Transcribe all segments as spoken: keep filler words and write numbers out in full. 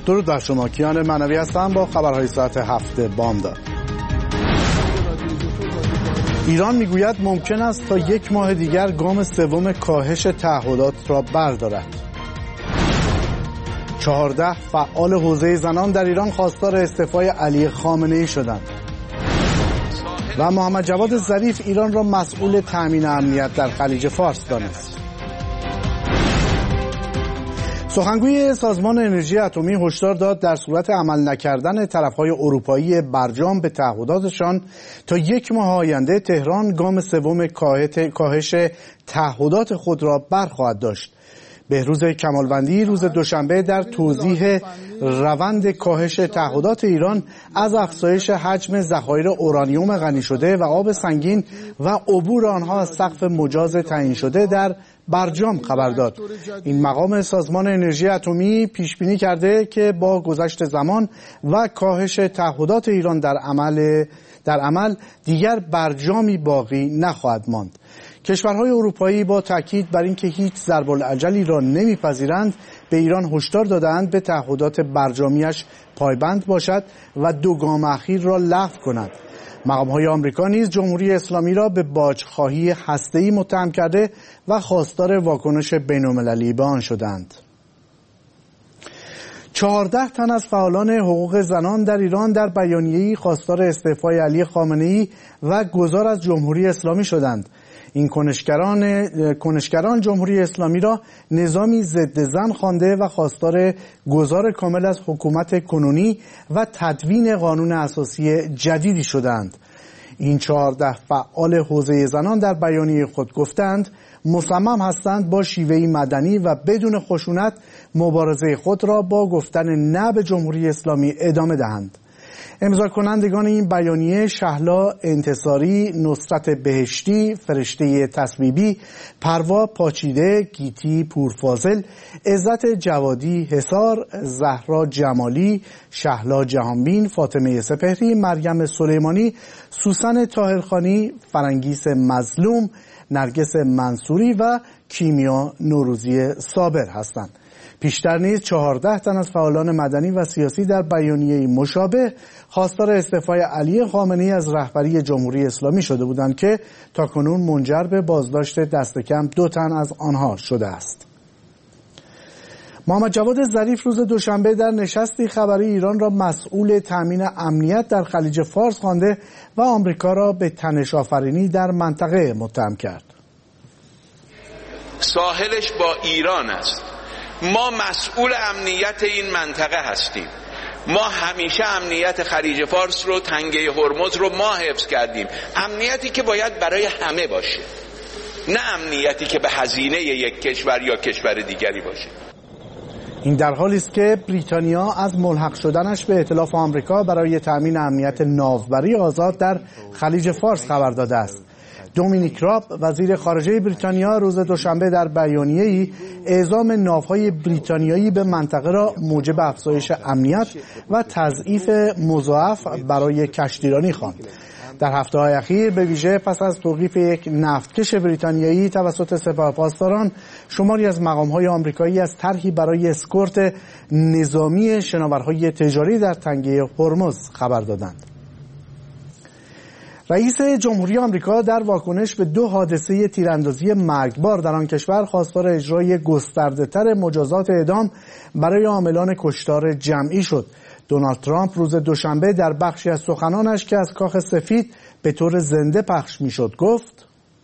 درود بر شما. کیان معنوی هستم با خبرهای ساعت هفت بامداد. ایران میگوید ممکن است تا یک ماه دیگر گام سوم کاهش تعهدات را بردارد. چهارده فعال حوزه زنان در ایران خواستار استعفای علی خامنه‌ای شدند. و محمد جواد ظریف ایران را مسئول تامین امنیت در خلیج فارس دانست. سخنگوی سازمان انرژی اتمی هشدار داد در صورت عمل نکردن طرف‌های اروپایی برجام به تعهداتشان تا یک ماه آینده تهران گام سوم کاهش تعهدات خود را برخواهد داشت. بهروز کمالوندی روز دوشنبه در توضیح روند کاهش تعهدات ایران از افزایش حجم ذخایر اورانیوم غنی شده و آب سنگین و عبور آنها از سقف مجاز تعیین شده در برجام خبر داد. این مقام سازمان انرژی اتمی پیش بینی کرده که با گذشت زمان و کاهش تعهدات ایران در عمل در عمل دیگر برجامی باقی نخواهد ماند. کشورهای اروپایی با تاکید بر اینکه هیچ ضرب العجلی را نمیپذیرند به ایران هشدار دادند به تعهدات برجامیش پایبند باشد و دو گام اخیر را لغو کند. مقام‌های آمریکا نیز جمهوری اسلامی را به باجخواهی هسته‌ای متهم کرده و خواستار واکنش بین‌المللی به آن شدند. چهارده تن از فعالان حقوق زنان در ایران در بیانیه‌ای خواستار استعفای علی خامنه‌ای و گذار از جمهوری اسلامی شدند. این کنشگران کنشگران جمهوری اسلامی را نظامی ضد زن خوانده و خواستار گذار کامل از حکومت کنونی و تدوین قانون اساسی جدیدی شدند. این چهارده فعال حوزه زنان در بیانیه خود گفتند مصمم هستند با شیوهی مدنی و بدون خشونت مبارزه خود را با گفتن نه به جمهوری اسلامی ادامه دهند. امضا کنندگان این بیانیه شهلا انتصاری، نصرت بهشتی، فرشته تصویبی، پروا پاچیده، گیتی پورفاضل، عزت جوادی حصار، زهرا جمالی، شهلا جهانبین، فاطمه سپهری، مریم سلیمانی، سوسن طاهرخانی، فرنگیس مظلوم، نرگس منصوری و کیمیا نوروزی صابر هستند. پیشتر نیز چهارده تن از فعالان مدنی و سیاسی در بیانیه‌ای مشابه خواستار استعفای علی خامنه‌ای از رهبری جمهوری اسلامی شده بودند که تاکنون منجر به بازداشت دست کم دو تن از آنها شده است. محمد جواد ظریف روز دوشنبه در نشستی خبری ایران را مسئول تامین امنیت در خلیج فارس خوانده و آمریکا را به تنش‌آفرینی در منطقه متهم کرد. ساحلش با ایران است. ما مسئول امنیت این منطقه هستیم. ما همیشه امنیت خلیج فارس رو، تنگه هرمز رو ما حفظ کردیم. امنیتی که باید برای همه باشه، نه امنیتی که به هزینه یک کشور یا کشور دیگری باشه. این در حالی است که بریتانیا از ملحق شدنش به ائتلاف آمریکا برای تأمین امنیت ناوبری آزاد در خلیج فارس خبر داده است. دومینیک راب وزیر خارجه بریتانیا روز دوشنبه در بیانیه‌ای اعزام ناوهای بریتانیایی به منطقه را موجب افزایش امنیت و تضعیف مضاعف برای کشتیرانی خواند. در هفته‌های اخیر به ویژه پس از توقیف یک نفتکش بریتانیایی توسط سپاهپاسداران، شماری از مقام‌های آمریکایی از طرحی برای اسکورت نظامی شناورهای تجاری در تنگه هرمز خبر دادند. رئیس جمهوری آمریکا در واکنش به دو حادثه تیراندازی مرگبار در آن کشور خواستار اجرای گسترده‌تر مجازات اعدام برای عاملان کشتار جمعی شد. دونالد ترامپ روز دوشنبه در بخشی از سخنانش که از کاخ سفید به طور زنده پخش میشد گفت: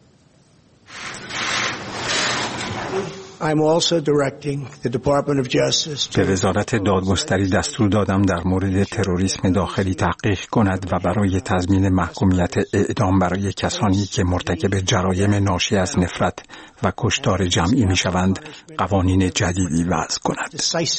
به وزارت دادگستری دستور دادم در مورد تروریسم داخلی تحقیق کند و برای تضمین محکومیت اعدام برای کسانی که مرتکب جرایم ناشی از نفرت و کشتار جمعی می شوند قوانین جدیدی وضع کند.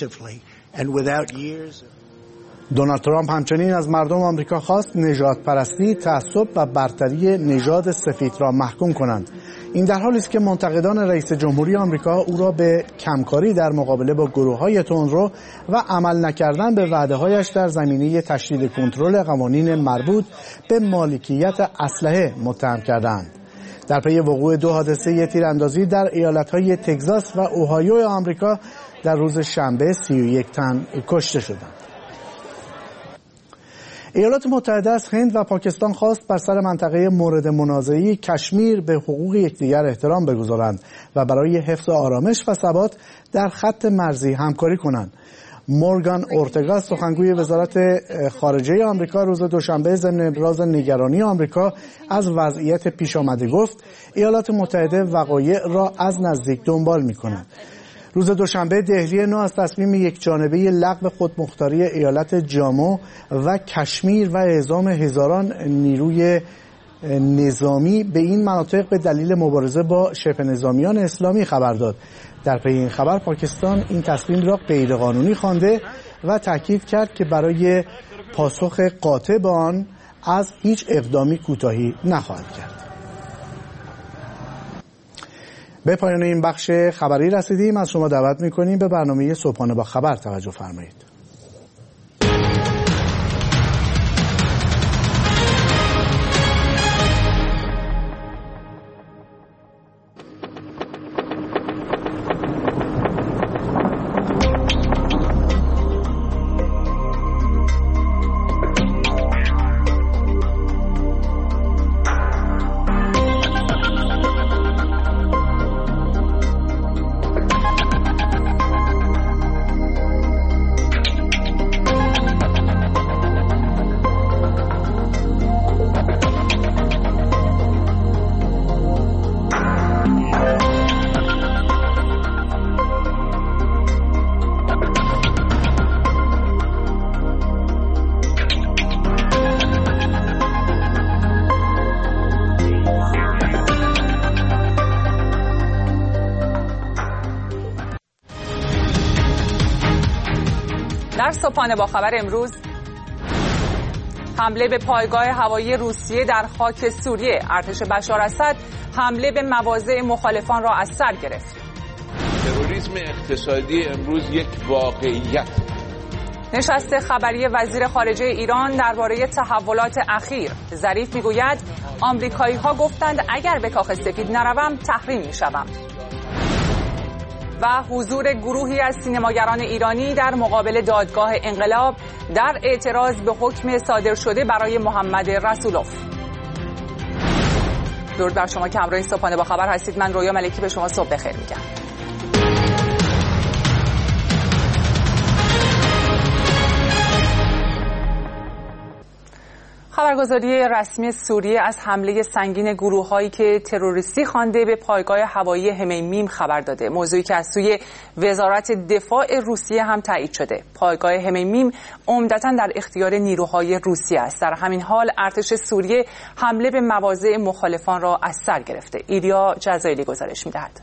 دونالد ترامپ همچنین از مردم آمریکا خواست نژاد پرستی، تعصب و برتری نژاد سفید را محکوم کنند. این در حالی است که منتقدان رئیس جمهوری آمریکا او را به کمکاری در مقابله با گروه‌های تندرو و عمل نکردن به وعده‌هایش در زمینه تشدید کنترل قوانین مربوط به مالکیت اسلحه متهم کردند. در پی وقوع دو حادثه تیراندازی در ایالت‌های تگزاس و اوهایو آمریکا، در روز شنبه سی و یک تن کشته شدند. ایالات متحده از هند و پاکستان خواست بر سر منطقه مورد منازعه کشمیر به حقوق یکدیگر احترام بگذارند و برای حفظ آرامش و ثبات در خط مرزی همکاری کنند. مورگان اورتگا سخنگوی وزارت خارجه آمریکا روز دوشنبه ضمن ابراز نگرانی آمریکا از وضعیت پیش آمده گفت ایالات متحده وقایع را از نزدیک دنبال می‌کند. روز دوشنبه دهلی نو از تصمیم یک جانبه لغو خودمختاری ایالت جامو و کشمیر و اعزام هزاران نیروی نظامی به این مناطق به دلیل مبارزه با شبه نظامیان اسلامی خبر داد. در پی این خبر پاکستان این تصمیم را غیرقانونی خوانده و تاکید کرد که برای پاسخ قاطع به آن از هیچ اقدامی کوتاهی نخواهد کرد. به پایان این بخش خبری رسیدیم. از شما دعوت می‌کنیم به برنامه صبحانه با خبر توجه فرمایید. در صبحانه با خبر امروز، حمله به پایگاه هوایی روسیه در خاک سوریه. ارتش بشار اسد حمله به مواضع مخالفان را از سر گرفت. تروریسم اقتصادی امروز یک واقعیت. نشست خبری وزیر خارجه ایران درباره تحولات اخیر. ظریف میگوید آمریکایی‌ها گفتند اگر به کاخ سفید نروم تحریم میشوم. و حضور گروهی از سینماگران ایرانی در مقابل دادگاه انقلاب در اعتراض به حکم صادر شده برای محمد رسولوف. درود بر شما که همراه صبحانه با خبر هستید. من رویا ملکی به شما صبح بخیر میگم. خبرگزاری رسمی سوریه از حمله سنگین گروه‌هایی که تروریستی خوانده به پایگاه هوایی حمیمیم خبر داده. موضوعی که از سوی وزارت دفاع روسیه هم تایید شده. پایگاه حمیمیم عمدتاً در اختیار نیروهای روسیه است. در همین حال ارتش سوریه حمله به مواضع مخالفان را از سر گرفته. ایریا جزایلی گزارش می‌دهد.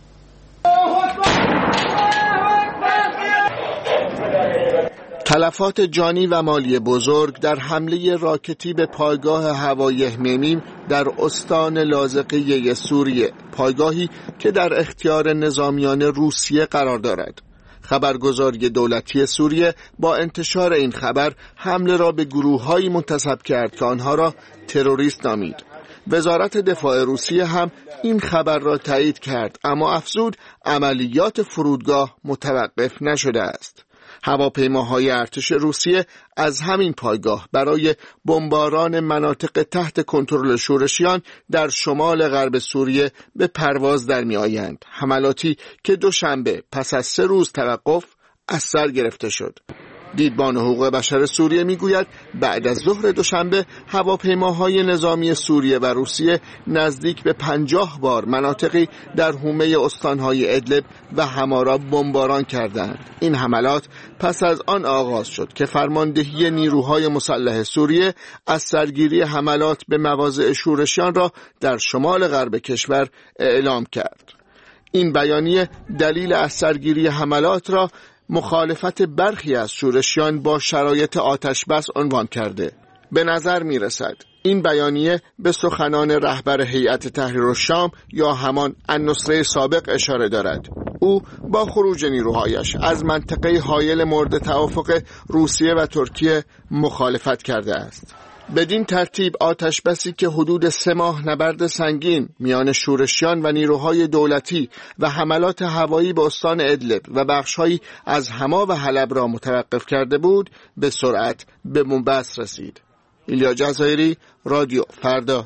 تلفات جانی و مالی بزرگ در حمله راکتی به پایگاه هوایی حمیمیم در استان لاذقیه سوریه، پایگاهی که در اختیار نظامیان روسیه قرار دارد. خبرگزاری دولتی سوریه با انتشار این خبر حمله را به گروه‌هایی منتسب کرد که آنها را تروریست نامید. وزارت دفاع روسیه هم این خبر را تایید کرد، اما افزود عملیات فرودگاه متوقف نشده است. هواپیماهای ارتش روسیه از همین پایگاه برای بمباران مناطق تحت کنترل شورشیان در شمال غرب سوریه به پرواز در می آیند. حملاتی که دوشنبه پس از سه روز توقف از سر گرفته شد. دیدبان حقوق بشر سوریه میگوید بعد از ظهر دوشنبه هواپیماهای نظامی سوریه و روسیه نزدیک به پنجاه بار مناطقی در حومه استانهای ادلب و حمارا بمباران کردند. این حملات پس از آن آغاز شد که فرماندهی نیروهای مسلح سوریه از سرگیری حملات به مواضع شورشیان را در شمال غرب کشور اعلام کرد. این بیانیه دلیل از سرگیری حملات را مخالفت برخی از شورشیان با شرایط آتش بس عنوان کرده. به نظر می رسد این بیانیه به سخنان رهبر هیئت تحریر الشام یا همان النصره سابق اشاره دارد. او با خروج نیروهایش از منطقه حایل مورد توافق روسیه و ترکیه مخالفت کرده است. بدین ترتیب آتشبسی که حدود سه ماه نبرد سنگین میان شورشیان و نیروهای دولتی و حملات هوایی به استان ادلب و بخش‌هایی از حما و حلب را متوقف کرده بود، به سرعت به بنبست رسید. ایلیا جزایری، رادیو فردا.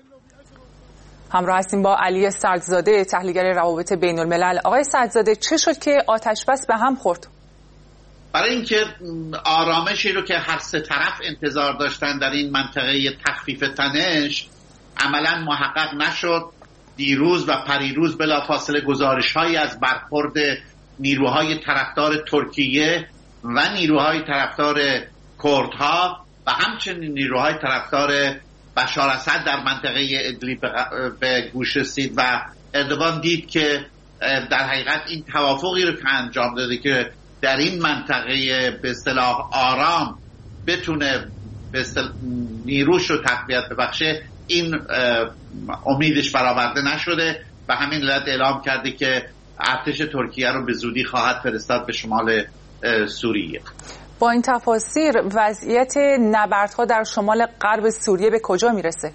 همراه هستیم با علی سعدزاده، تحلیلگر روابط بین الملل. آقای سعدزاده، چه شد که آتشبس به هم خورد؟ برای اینکه آرامشی رو که هر سه طرف انتظار داشتن در این منطقه تخفیف تنش عملاً محقق نشد، دیروز و پریروز بلافاصله گزارش‌هایی از برخورد نیروهای طرفدار ترکیه و نیروهای طرفدار کردها و همچنین نیروهای طرفدار بشار اسد در منطقه ادلیب به گوش رسید و اردوغان دید که در حقیقت این توافقی رو که انجام داده که در این منطقه به اصطلاح آرام بتونه به اصطلاح نیروش رو تقویت ببخشه، این امیدش برآورده نشده و همین علت اعلام کرده که ارتش ترکیه رو به زودی خواهد فرستاد به شمال سوریه. با این تفاسیر وضعیت نبردها در شمال غرب سوریه به کجا میرسه؟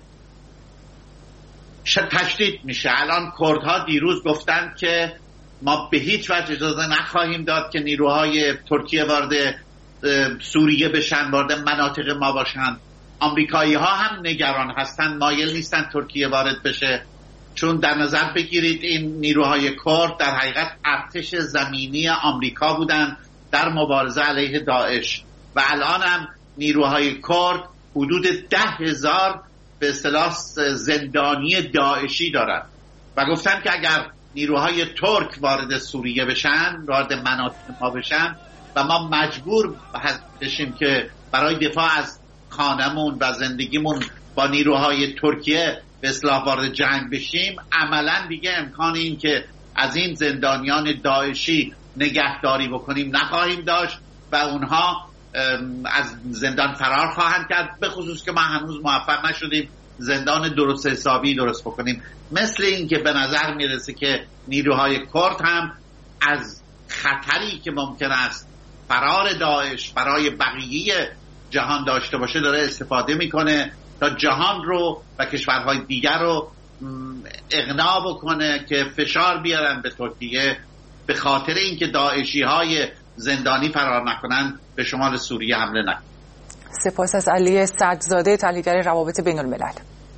تشدید میشه. الان کردها دیروز گفتن که ما به هیچ وجه اجازه نخواهیم داد که نیروهای ترکیه وارد سوریه بشن، وارد مناطق ما باشن. آمریکایی ها هم نگران هستن، مایل نیستن ترکیه وارد بشه، چون در نظر بگیرید این نیروهای کرد در حقیقت ارتش زمینی آمریکا بودن در مبارزه علیه داعش و الان هم نیروهای کرد حدود ده هزار به اصطلاح زندانی داعشی دارن و گفتن که اگر نیروهای ترک وارد سوریه بشن، وارد مناطق ما بشن و ما مجبور بشیم که برای دفاع از خانمون و زندگیمون با نیروهای ترکیه به اصطلاح وارد جنگ بشیم، عملا دیگه امکان این که از این زندانیان داعشی نگهداری بکنیم نخواهیم داشت و اونها از زندان فرار خواهند کرد، به خصوص که ما هنوز موفق نشدیم زندان درست حسابی درست بکنیم. مثل این که به نظر میرسه که نیروهای کرد هم از خطری که ممکن است فرار داعش برای بقیه جهان داشته باشه داره استفاده میکنه تا جهان رو و کشورهای دیگر رو اقناع بکنه که فشار بیارن به ترکیه به خاطر اینکه داعشی های زندانی فرار نکنن به شمال سوریه حمله نکنن. سپاس از علی سعدزاده، تحلیلگر روابط بین الملل.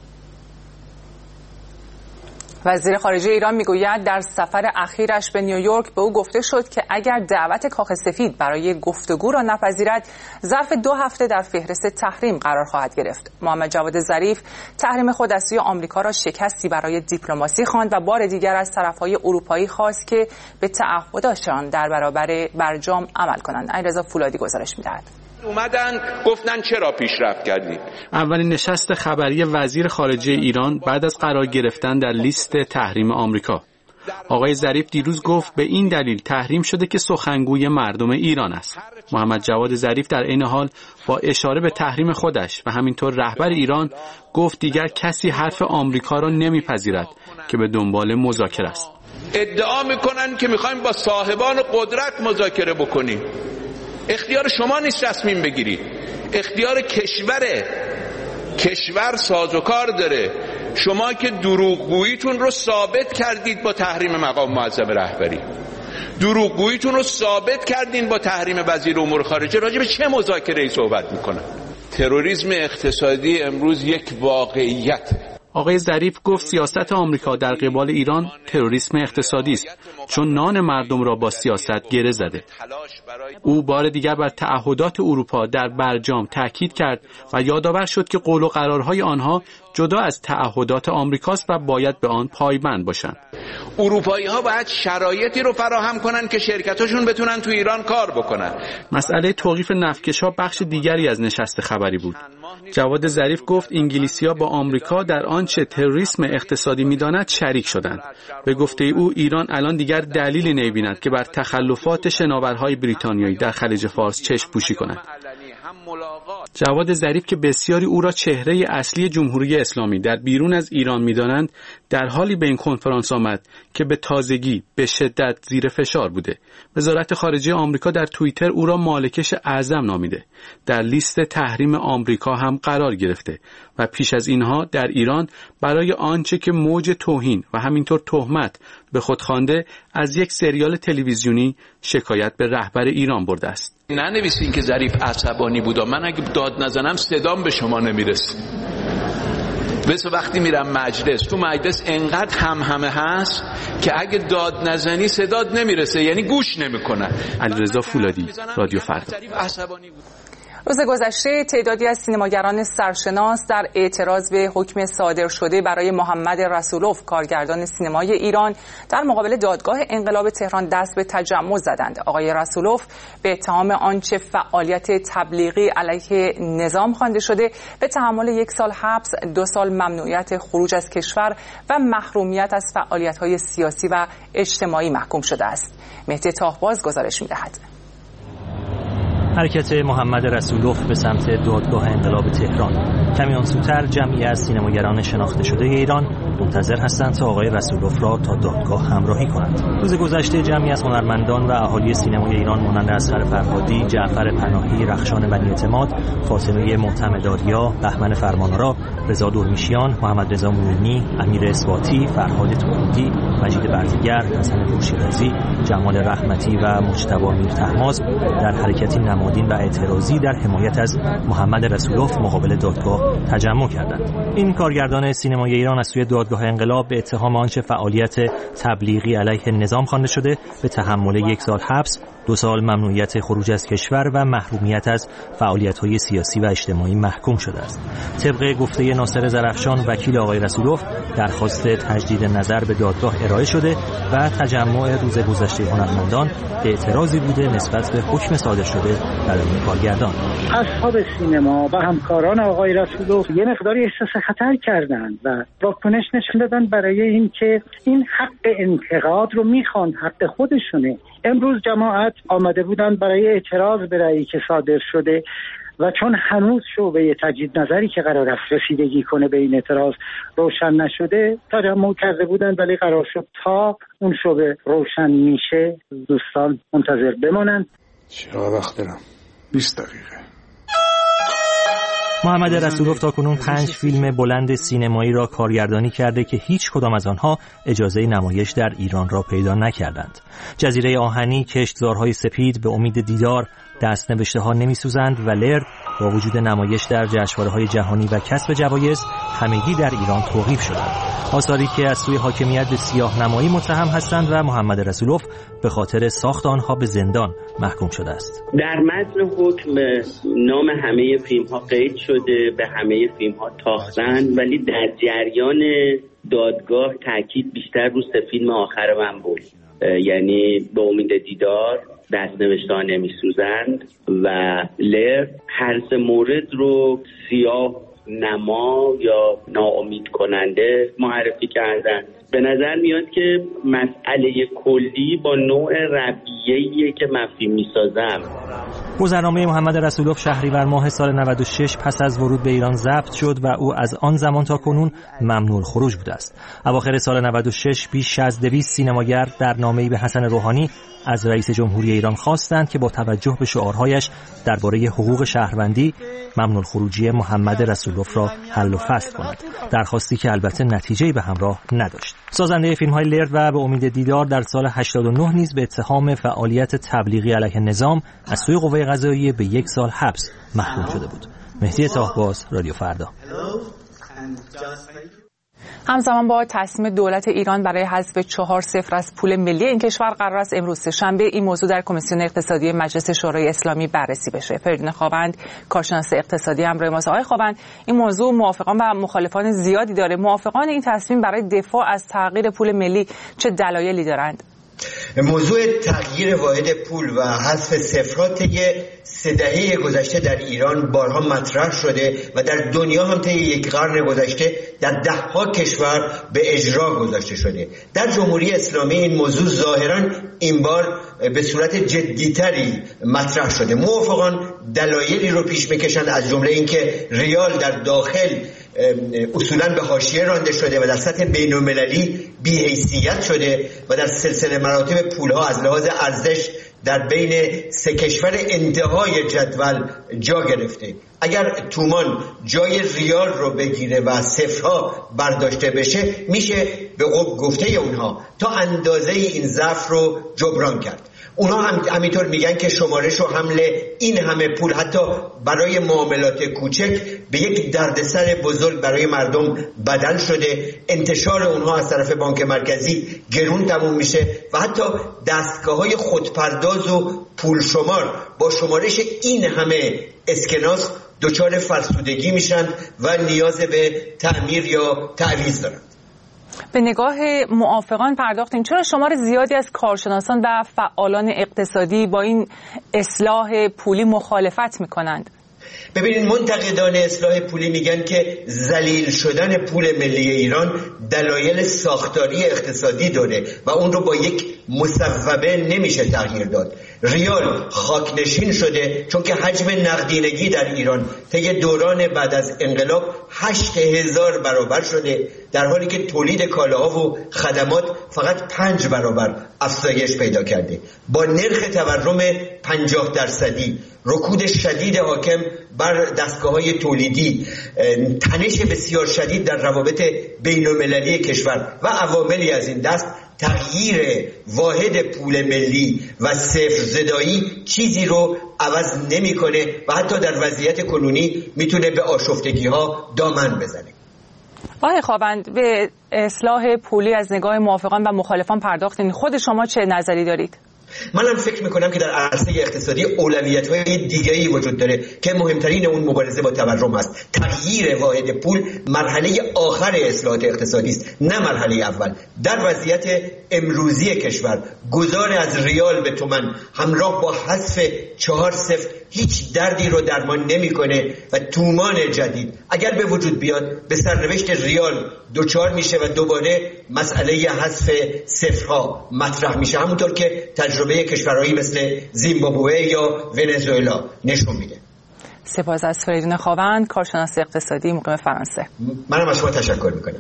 وزیر خارجه ایران میگوید در سفر اخیرش به نیویورک به او گفته شد که اگر دعوت کاخ سفید برای گفتگو را نپذیرد، ظرف دو هفته در فهرست تحریم قرار خواهد گرفت. محمد جواد ظریف تحریم خود از سوی آمریکا را شکستی برای دیپلماسی خواند و بار دیگر از طرفهای اروپایی خواست که به تعهدشان در برابر برجام عمل کنند. علیرضا فولادی گزارش می‌دهد. اومدن گفتن چرا پیشرفت کردیم. اولین نشست خبری وزیر خارجه ایران بعد از قرار گرفتن در لیست تحریم آمریکا. آقای ظریف دیروز گفت به این دلیل تحریم شده که سخنگوی مردم ایران است. محمد جواد ظریف در این حال با اشاره به تحریم خودش و همینطور رهبر ایران گفت دیگر کسی حرف آمریکا را نمیپذیرد که به دنبال مذاکره است. ادعا میکنن که میخوایم با صاحبان قدرت مذاکره بکنیم. اختیار شما نیست تصمیم بگیرید، اختیار کشوره. کشور سازوکار داره. شما که دروغگوییتون رو ثابت کردید با تحریم مقام معظم رهبری، دروغگوییتون رو ثابت کردین با تحریم وزیر امور خارجه، راجع به چه مذاکره‌ای صحبت میکنن؟ تروریسم اقتصادی امروز یک واقعیت. آقای ظریف گفت سیاست آمریکا در قبال ایران تروریسم اقتصادی است، چون نان مردم را با سیاست گره زده. او بار دیگر بر تعهدات اروپا در برجام تاکید کرد و یادآور شد که قول و قرارهای آنها جدا از تعهدات آمریکاست و باید به آن پایبند باشند. اروپایی ها باید شرایطی رو فراهم کنن که شرکتاشون بتونن تو ایران کار بکنن. مسئله توقیف نفتکش‌ها بخش دیگری از نشست خبری بود. جواد ظریف گفت انگلیسی‌ها با آمریکا در آنچه تروریسم اقتصادی می‌داند شریک شدند. به گفته او ایران الان دیگر دلیلی نمی‌بیند که بر تخلفات شناورهای بریتانیایی در خلیج فارس چشم پوشی کند. جواد ظریف که بسیاری او را چهره اصلی جمهوری اسلامی در بیرون از ایران می‌دانند، در حالی به این کنفرانس آمد که به تازگی به شدت زیر فشار بوده. وزارت خارجه آمریکا در توییتر او را مالکش اعظم نامیده. در لیست تحریم آمریکا هم قرار گرفته و پیش از اینها در ایران برای آنچه که موج توهین و همینطور تهمت به خود خوانده از یک سریال تلویزیونی شکایت به رهبر ایران برده است. ننویسین که ظریف عصبانی بود. من اگه داد نزنم صدام به شما نمیرسه. بس وقتی میرم مجلس، تو مجلس انقدر هم همه هست که اگه داد نزنی صدات نمیرسه، یعنی گوش نمیکنن. علیرضا فولادی، رادیو فردا. روز گذشته تعدادی از سینماگران سرشناس در اعتراض به حکم صادر شده برای محمد رسولوف کارگردان سینمای ایران در مقابل دادگاه انقلاب تهران دست به تجمع زدند. آقای رسولوف به اتهام آنچه فعالیت تبلیغی علیه نظام خوانده شده به تحمل یک سال حبس، دو سال ممنوعیت خروج از کشور و محرومیت از فعالیت‌های سیاسی و اجتماعی محکوم شده است. مهدی طاهباز گزارش می‌دهد. حرکت محمد رسولوف به سمت دادگاه انقلاب تهران. کمی آنسوتر جمعی از سینماگران شناخته شده ایران منتظر هستند تا آقای رسولوف را تا دادگاه همراهی کنند. روز گذشته جمعی از هنرمندان و اهالی سینمای ایران مانند اصغر فرهادی، جعفر پناهی، رخشان بنی اعتماد، فاطمه معتمدآریا، بهمن فرمانآرا، رضا دورمیشیان، محمد رضا مومنی، امیر اثباتی، فرهاد توحیدی، مجید برزگر، حسن پورشیرازی، جمال رحمتی و مجتبی میرطهماس در حرکتی نمادین و اعتراضی در حمایت از محمد رسولوف مقابل دادگاه تجمع کردند. این کارگردان سینمای ایران از سوی دادگاه انقلاب به اتهام آنچه فعالیت تبلیغی علیه نظام خوانده شده به تحمل یک سال حبس، دو سال ممنوعیت خروج از کشور و محرومیت از فعالیت‌های سیاسی و اجتماعی محکوم شده است. طبق گفته ناصر زرفشان وکیل آقای رسولوف، درخواست تجدید نظر به دادگاه ارائه شده و تجمع روز گذشته هنرمندان اعتراضی بوده نسبت به حکم صادر شده برای کارگردان. اصحاب سینما و همکاران آقای رسولوف یه مقداری احساس خطر کردند و واکنش نشون دادن برای اینکه این حق انتقاد رو میخوان، حق خودشونه. امروز جماعت آمده بودن برای اعتراض به رأیی که صادر شده و چون هنوز شعبه تجدید نظری که قرار است رسیدگی کنه به این اعتراض روشن نشده تجمع کرده بودن، ولی قرار شد تا اون شعبه روشن میشه دوستان منتظر بمانند. چرا وقت دارم؟ بیست دقیقه. محمد رسولوف تاکنون پنج فیلم بلند سینمایی را کارگردانی کرده که هیچ کدام از آنها اجازه نمایش در ایران را پیدا نکردند. جزیره آهنی، کشتزارهای سپید، به امید دیدار، دست نوشته ها نمی سوزند و لرد با وجود نمایش در جشنواره‌های جهانی و کسب جوایز همگی در ایران توقیف شدند. آثاری که از سوی حاکمیت به سیاه نمایی متهم هستند و محمد رسولوف به خاطر ساخت آنها به زندان محکوم شده است. در متن حکم نام همه فیلم ها قید شده، به همه فیلم ها تاختند، ولی در جریان دادگاه تاکید بیشتر رو سه فیلم آخر من بود، یعنی به امید دیدار، دست نوشته ها نمی سوزند و لر. هر سه مورد رو سیاه نما یا ناامید کننده معرفی کردن. به نظر میاد که مسئله کلی با نوع رویه‌ایه که من فیلم میسازم. گذرنامه محمد رسولوف شهریور ماه سال نود و شش پس از ورود به ایران ضبط شد و او از آن زمان تا کنون ممنوع خروج بوده است. اواخر سال نود و شش بیش از دویست سینماگر در نامه‌ای به حسن روحانی از رئیس جمهوری ایران خواستند که با توجه به شعارهایش درباره حقوق شهروندی ممنوع خروجی محمد رسولوف را حل و فصل کند، درخواستی که البته نتیجه‌ای به همراه نداشت. سازنده فیلم‌های لرد و به امید دیدار در سال هشتاد و نه نیز به اتهام فعالیت تبلیغی علیه نظام از سوی قوه قضاییه به یک سال حبس محکوم شده بود. مهدی طاهباز، رادیو فردا. همزمان با تصمیم دولت ایران برای حذف چهار صفر از پول ملی این کشور قرار است امروز سه‌شنبه این موضوع در کمیسیون اقتصادی مجلس شورای اسلامی بررسی بشه. فریدون خوابند، کارشناس اقتصادی همراه ماست. آقای خوابند، این موضوع موافقان و مخالفان زیادی داره. موافقان این تصمیم برای دفاع از تغییر پول ملی چه دلایلی دارند؟ موضوع تغییر واحد پول و حذف صفرها طی سه دهه گذشته در ایران بارها مطرح شده و در دنیا هم طی یک قرن گذشته در ده ها کشور به اجرا گذاشته شده. در جمهوری اسلامی این موضوع ظاهراً این بار به صورت جدیتری مطرح شده. موافقان دلایلی رو پیش میکشند، از جمله اینکه ریال در داخل اصولاً به حاشیه رانده شده و در سطح بین‌المللی بی‌حیثیت شده و در سلسله مراتب پولها از لحاظ ارزش در بین سه کشور انتهای جدول جا گرفته. اگر تومان جای ریال رو بگیره و صفرها برداشته بشه، میشه به گفته اونها تا اندازه این ضعف رو جبران کرد. اونا هم همینطور میگن که شمارش و حمل این همه پول حتی برای معاملات کوچک به یک دردسر بزرگ برای مردم بدل شده. انتشار اونها از طرف بانک مرکزی گرون تموم میشه و حتی دستگاه‌های خودپرداز و پول شمار با شمارش این همه اسکناس دچار فرسودگی میشن و نیاز به تعمیر یا تعویض دارن. به نگاه موافقان پرداختیم. چرا شمار زیادی از کارشناسان و فعالان اقتصادی با این اصلاح پولی مخالفت میکنند؟ ببینید، منتقدان اصلاح پولی میگن که ذلیل شدن پول ملی ایران دلایل ساختاری اقتصادی داره و اون رو با یک مصوبه نمیشه تغییر داد. ریال خاکنشین شده چون که حجم نقدینگی در ایران طی دوران بعد از انقلاب هشت هزار برابر شده، در حالی که تولید کالاها و خدمات فقط پنج برابر افزایش پیدا کرده. با نرخ تورم پنجاه درصدی، رکود شدید حاکم بر دستگاه‌های تولیدی، تنش بسیار شدید در روابط بین‌المللی کشور و عواملی از این دست، تغییر واحد پول ملی و صفر زدایی چیزی رو عوض نمی‌کنه و حتی در وضعیت کنونی میتونه به آشفتگی‌ها دامن بزنه. آقای خاوند، به اصلاح پولی از نگاه موافقان و مخالفان پرداختین. خود شما چه نظری دارید؟ منم فکر میکنم که در عرصه اقتصادی اولویت‌های دیگه‌ای وجود داره که مهمترین اون مبارزه با تورم است. تغییر واحد پول مرحله آخر اصلاحات اقتصادی است، نه مرحله اول. در وضعیت امروزی کشور گذار از ریال به تومان همراه با حذف چهار صفر هیچ دردی رو درمان نمیکنه و تومان جدید اگر به وجود بیاد به سرنوشت ریال دوچار میشه و دوباره مسئله حذف صفرها مطرح میشه، همونطور که تجربه کشورهایی مثل زیمبابوه یا ونزوئلا نشون میده. سپاس از فریدون خاوند، کارشناس اقتصادی مقیم فرانسه. منم از شما تشکر میکنم.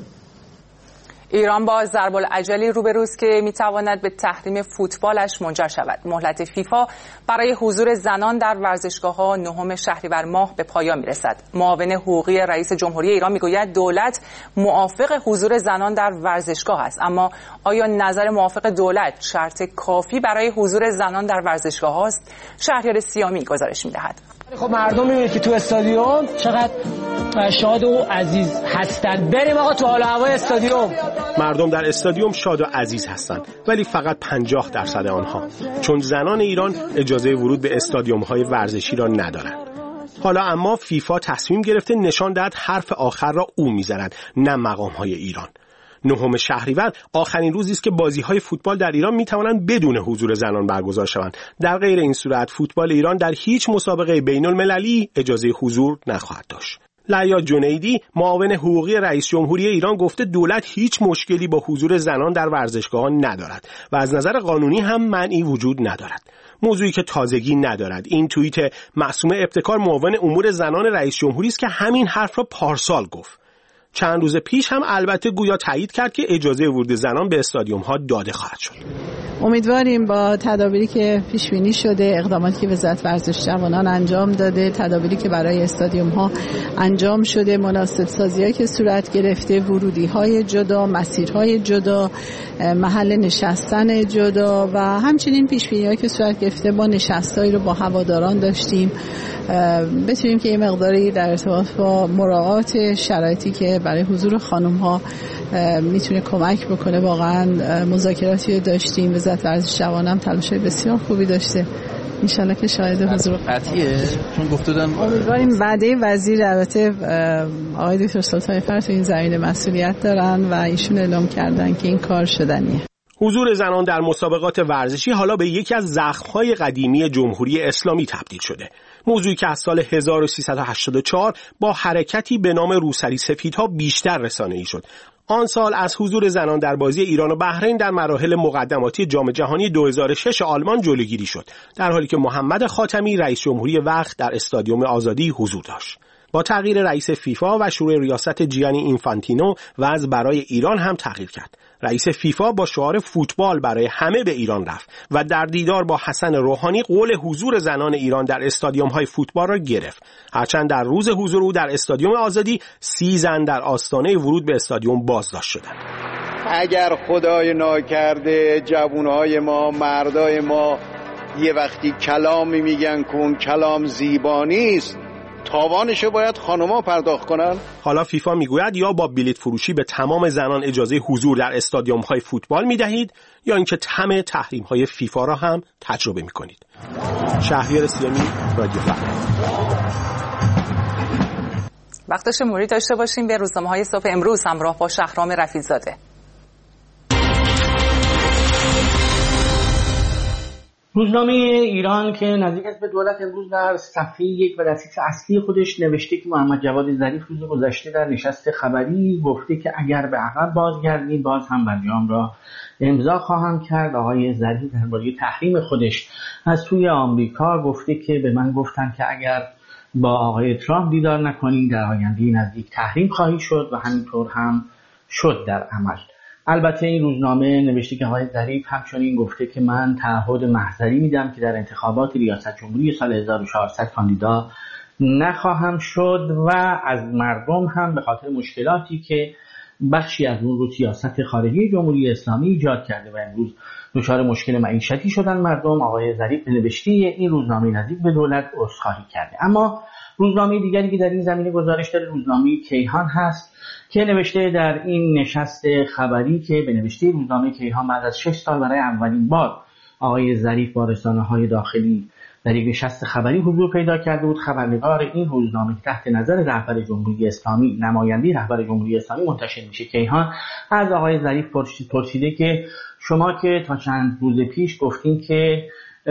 ایران با ضرب العجلی روبروست که میتواند به تحریم فوتبالش منجر شود. مهلت فیفا برای حضور زنان در ورزشگاه‌ها نهم شهریور ماه به پایان میرسد. معاون حقوقی رئیس جمهوری ایران میگوید دولت موافق حضور زنان در ورزشگاه است، اما آیا نظر موافق دولت شرط کافی برای حضور زنان در ورزشگاه است؟ شهریار سیامی گزارش میدهد. خب مردم میبینید که تو استادیوم چقدر شاد و عزیز هستند. بریم آقا تو حال و هوای استادیوم. مردم در استادیوم شاد و عزیز هستند، ولی فقط پنجاه درصد آنها، چون زنان ایران اجازه ورود به استادیوم‌های ورزشی را ندارند. حالا اما فیفا تصمیم گرفته نشان دهد حرف آخر را او میزند، نه مقام‌های ایران. نهم شهریور آخرین روزی است که بازی‌های فوتبال در ایران می‌توانند بدون حضور زنان برگزار شوند. در غیر این صورت فوتبال ایران در هیچ مسابقه بین‌المللی اجازه حضور نخواهد داشت. لعیا جنیدی، معاون حقوقی رئیس جمهوری ایران، گفته دولت هیچ مشکلی با حضور زنان در ورزشگاه‌ها ندارد و از نظر قانونی هم منعی وجود ندارد. موضوعی که تازگی ندارد. این توییت معصومه ابتکار، معاون امور زنان رئیس جمهوری است که همین حرف را پارسال گفت. چند روز پیش هم البته گویا تایید کرد که اجازه ورود زنان به استادیوم‌ها داده خواهد شد. امیدواریم با تدابیری که پیش بینی شده، اقداماتی که وزارت ورزش جوانان انجام داده، تدابیری که برای استادیوم‌ها انجام شده، مناسب سازی‌هایی که صورت گرفته، ورودی‌های جدا، مسیرهای جدا، محل نشستن جدا و همچنین پیش بینی‌هایی که صورت گرفته با نشستایی رو با هواداران داشتیم، بتونیم که این مقداری در ارتباط با مراعات شرایطی که برای حضور خانم‌ها میتونه کمک بکنه. واقعا مذاکراتی رو داشتیم، وزارت ورزش جوانان تلاش‌های بسیار خوبی داشته. انشالله که شاهد حضور قطعیه، چون گفته بودن امیدواریم بعده وزیر البته آقای دکتر سلطانی فر تو این زمینه مسئولیت دارن و ایشون اعلام کردن که این کار شدنیه. حضور زنان در مسابقات ورزشی حالا به یکی از زخم‌های قدیمی جمهوری اسلامی تبدیل شده. موضوعی که از سال هزار و سیصد و هشتاد و چهار با حرکتی به نام روسری سفیدها بیشتر رسانه‌ای شد. آن سال از حضور زنان در بازی ایران و بحرین در مراحل مقدماتی جام جهانی دو هزار و شش آلمان جلوگیری شد، در حالی که محمد خاتمی رئیس جمهوری وقت در استادیوم آزادی حضور داشت. با تغییر رئیس فیفا و شروع ریاست جیانی اینفانتینو وضع برای ایران هم تغییر کرد. رئیس فیفا با شعار فوتبال برای همه به ایران رفت و در دیدار با حسن روحانی قول حضور زنان ایران در استادیوم‌های فوتبال را گرفت. هرچند در روز حضور او در استادیوم آزادی سی زن در آستانه ورود به استادیوم بازداشت شدند. اگر خدای ناکرده جوانهای ما، مردای ما یه وقتی کلامی میگن که اون کلام زیبا نیست، تاوانشو باید خانوما پرداخت کنن. حالا فیفا میگوید یا با بلیت فروشی به تمام زنان اجازه حضور در استادیوم‌های فوتبال میدهید یا اینکه همه تحریم‌های فیفا را هم تجربه میکنید. شهریار سیامی، رادیو فردا. وقتش موری داشته باشیم به روزنامه‌های صبح امروز همراه با شهرام رفیع‌زاده. روزنامه ایران که نزدیک است به دولت امروز در صفحه یک و دستیس اصلی خودش نوشته که محمد جواد ظریف روز گذشته در نشست خبری گفته که اگر به عقب بازگردیم باز هم برجام را امضا خواهم کرد. آقای ظریف درباره تحریم خودش از سوی آمریکا گفته که به من گفتن که اگر با آقای ترامپ دیدار نکنید در آینده نزدیک تحریم خواهی شد و همینطور هم شد در عمل. البته این روزنامه نوشته که آقای ظریف همچنین گفته که من تعهد محضری میدم که در انتخابات ریاست جمهوری سال هزار و چهارصد کاندیدا نخواهم شد و از مردم هم به خاطر مشکلاتی که بخشی از اون رو سیاست خارجی جمهوری اسلامی ایجاد کرده و امروز دچار مشکل معیشتی شدن مردم، آقای ظریف نوشته این روزنامه نزدیک به دولت عذرخواهی کرده. اما روزنامه دیگری که در این زمینه گزارش داره روزنامه کیهان هست که نوشته در این نشست خبری که به نوشته روزنامه کیهان بعد از شش سال برای اولین بار آقای ظریف با رسانه‌های داخلی در یک نشست خبری حضور پیدا کرده بود. خبرنگار این روزنامه تحت نظر رهبر جمهوری اسلامی، نماینده رهبر جمهوری اسلامی منتشر میشه کیهان، از آقای ظریف پرسیده که شما که تا چند روز پیش گفتین که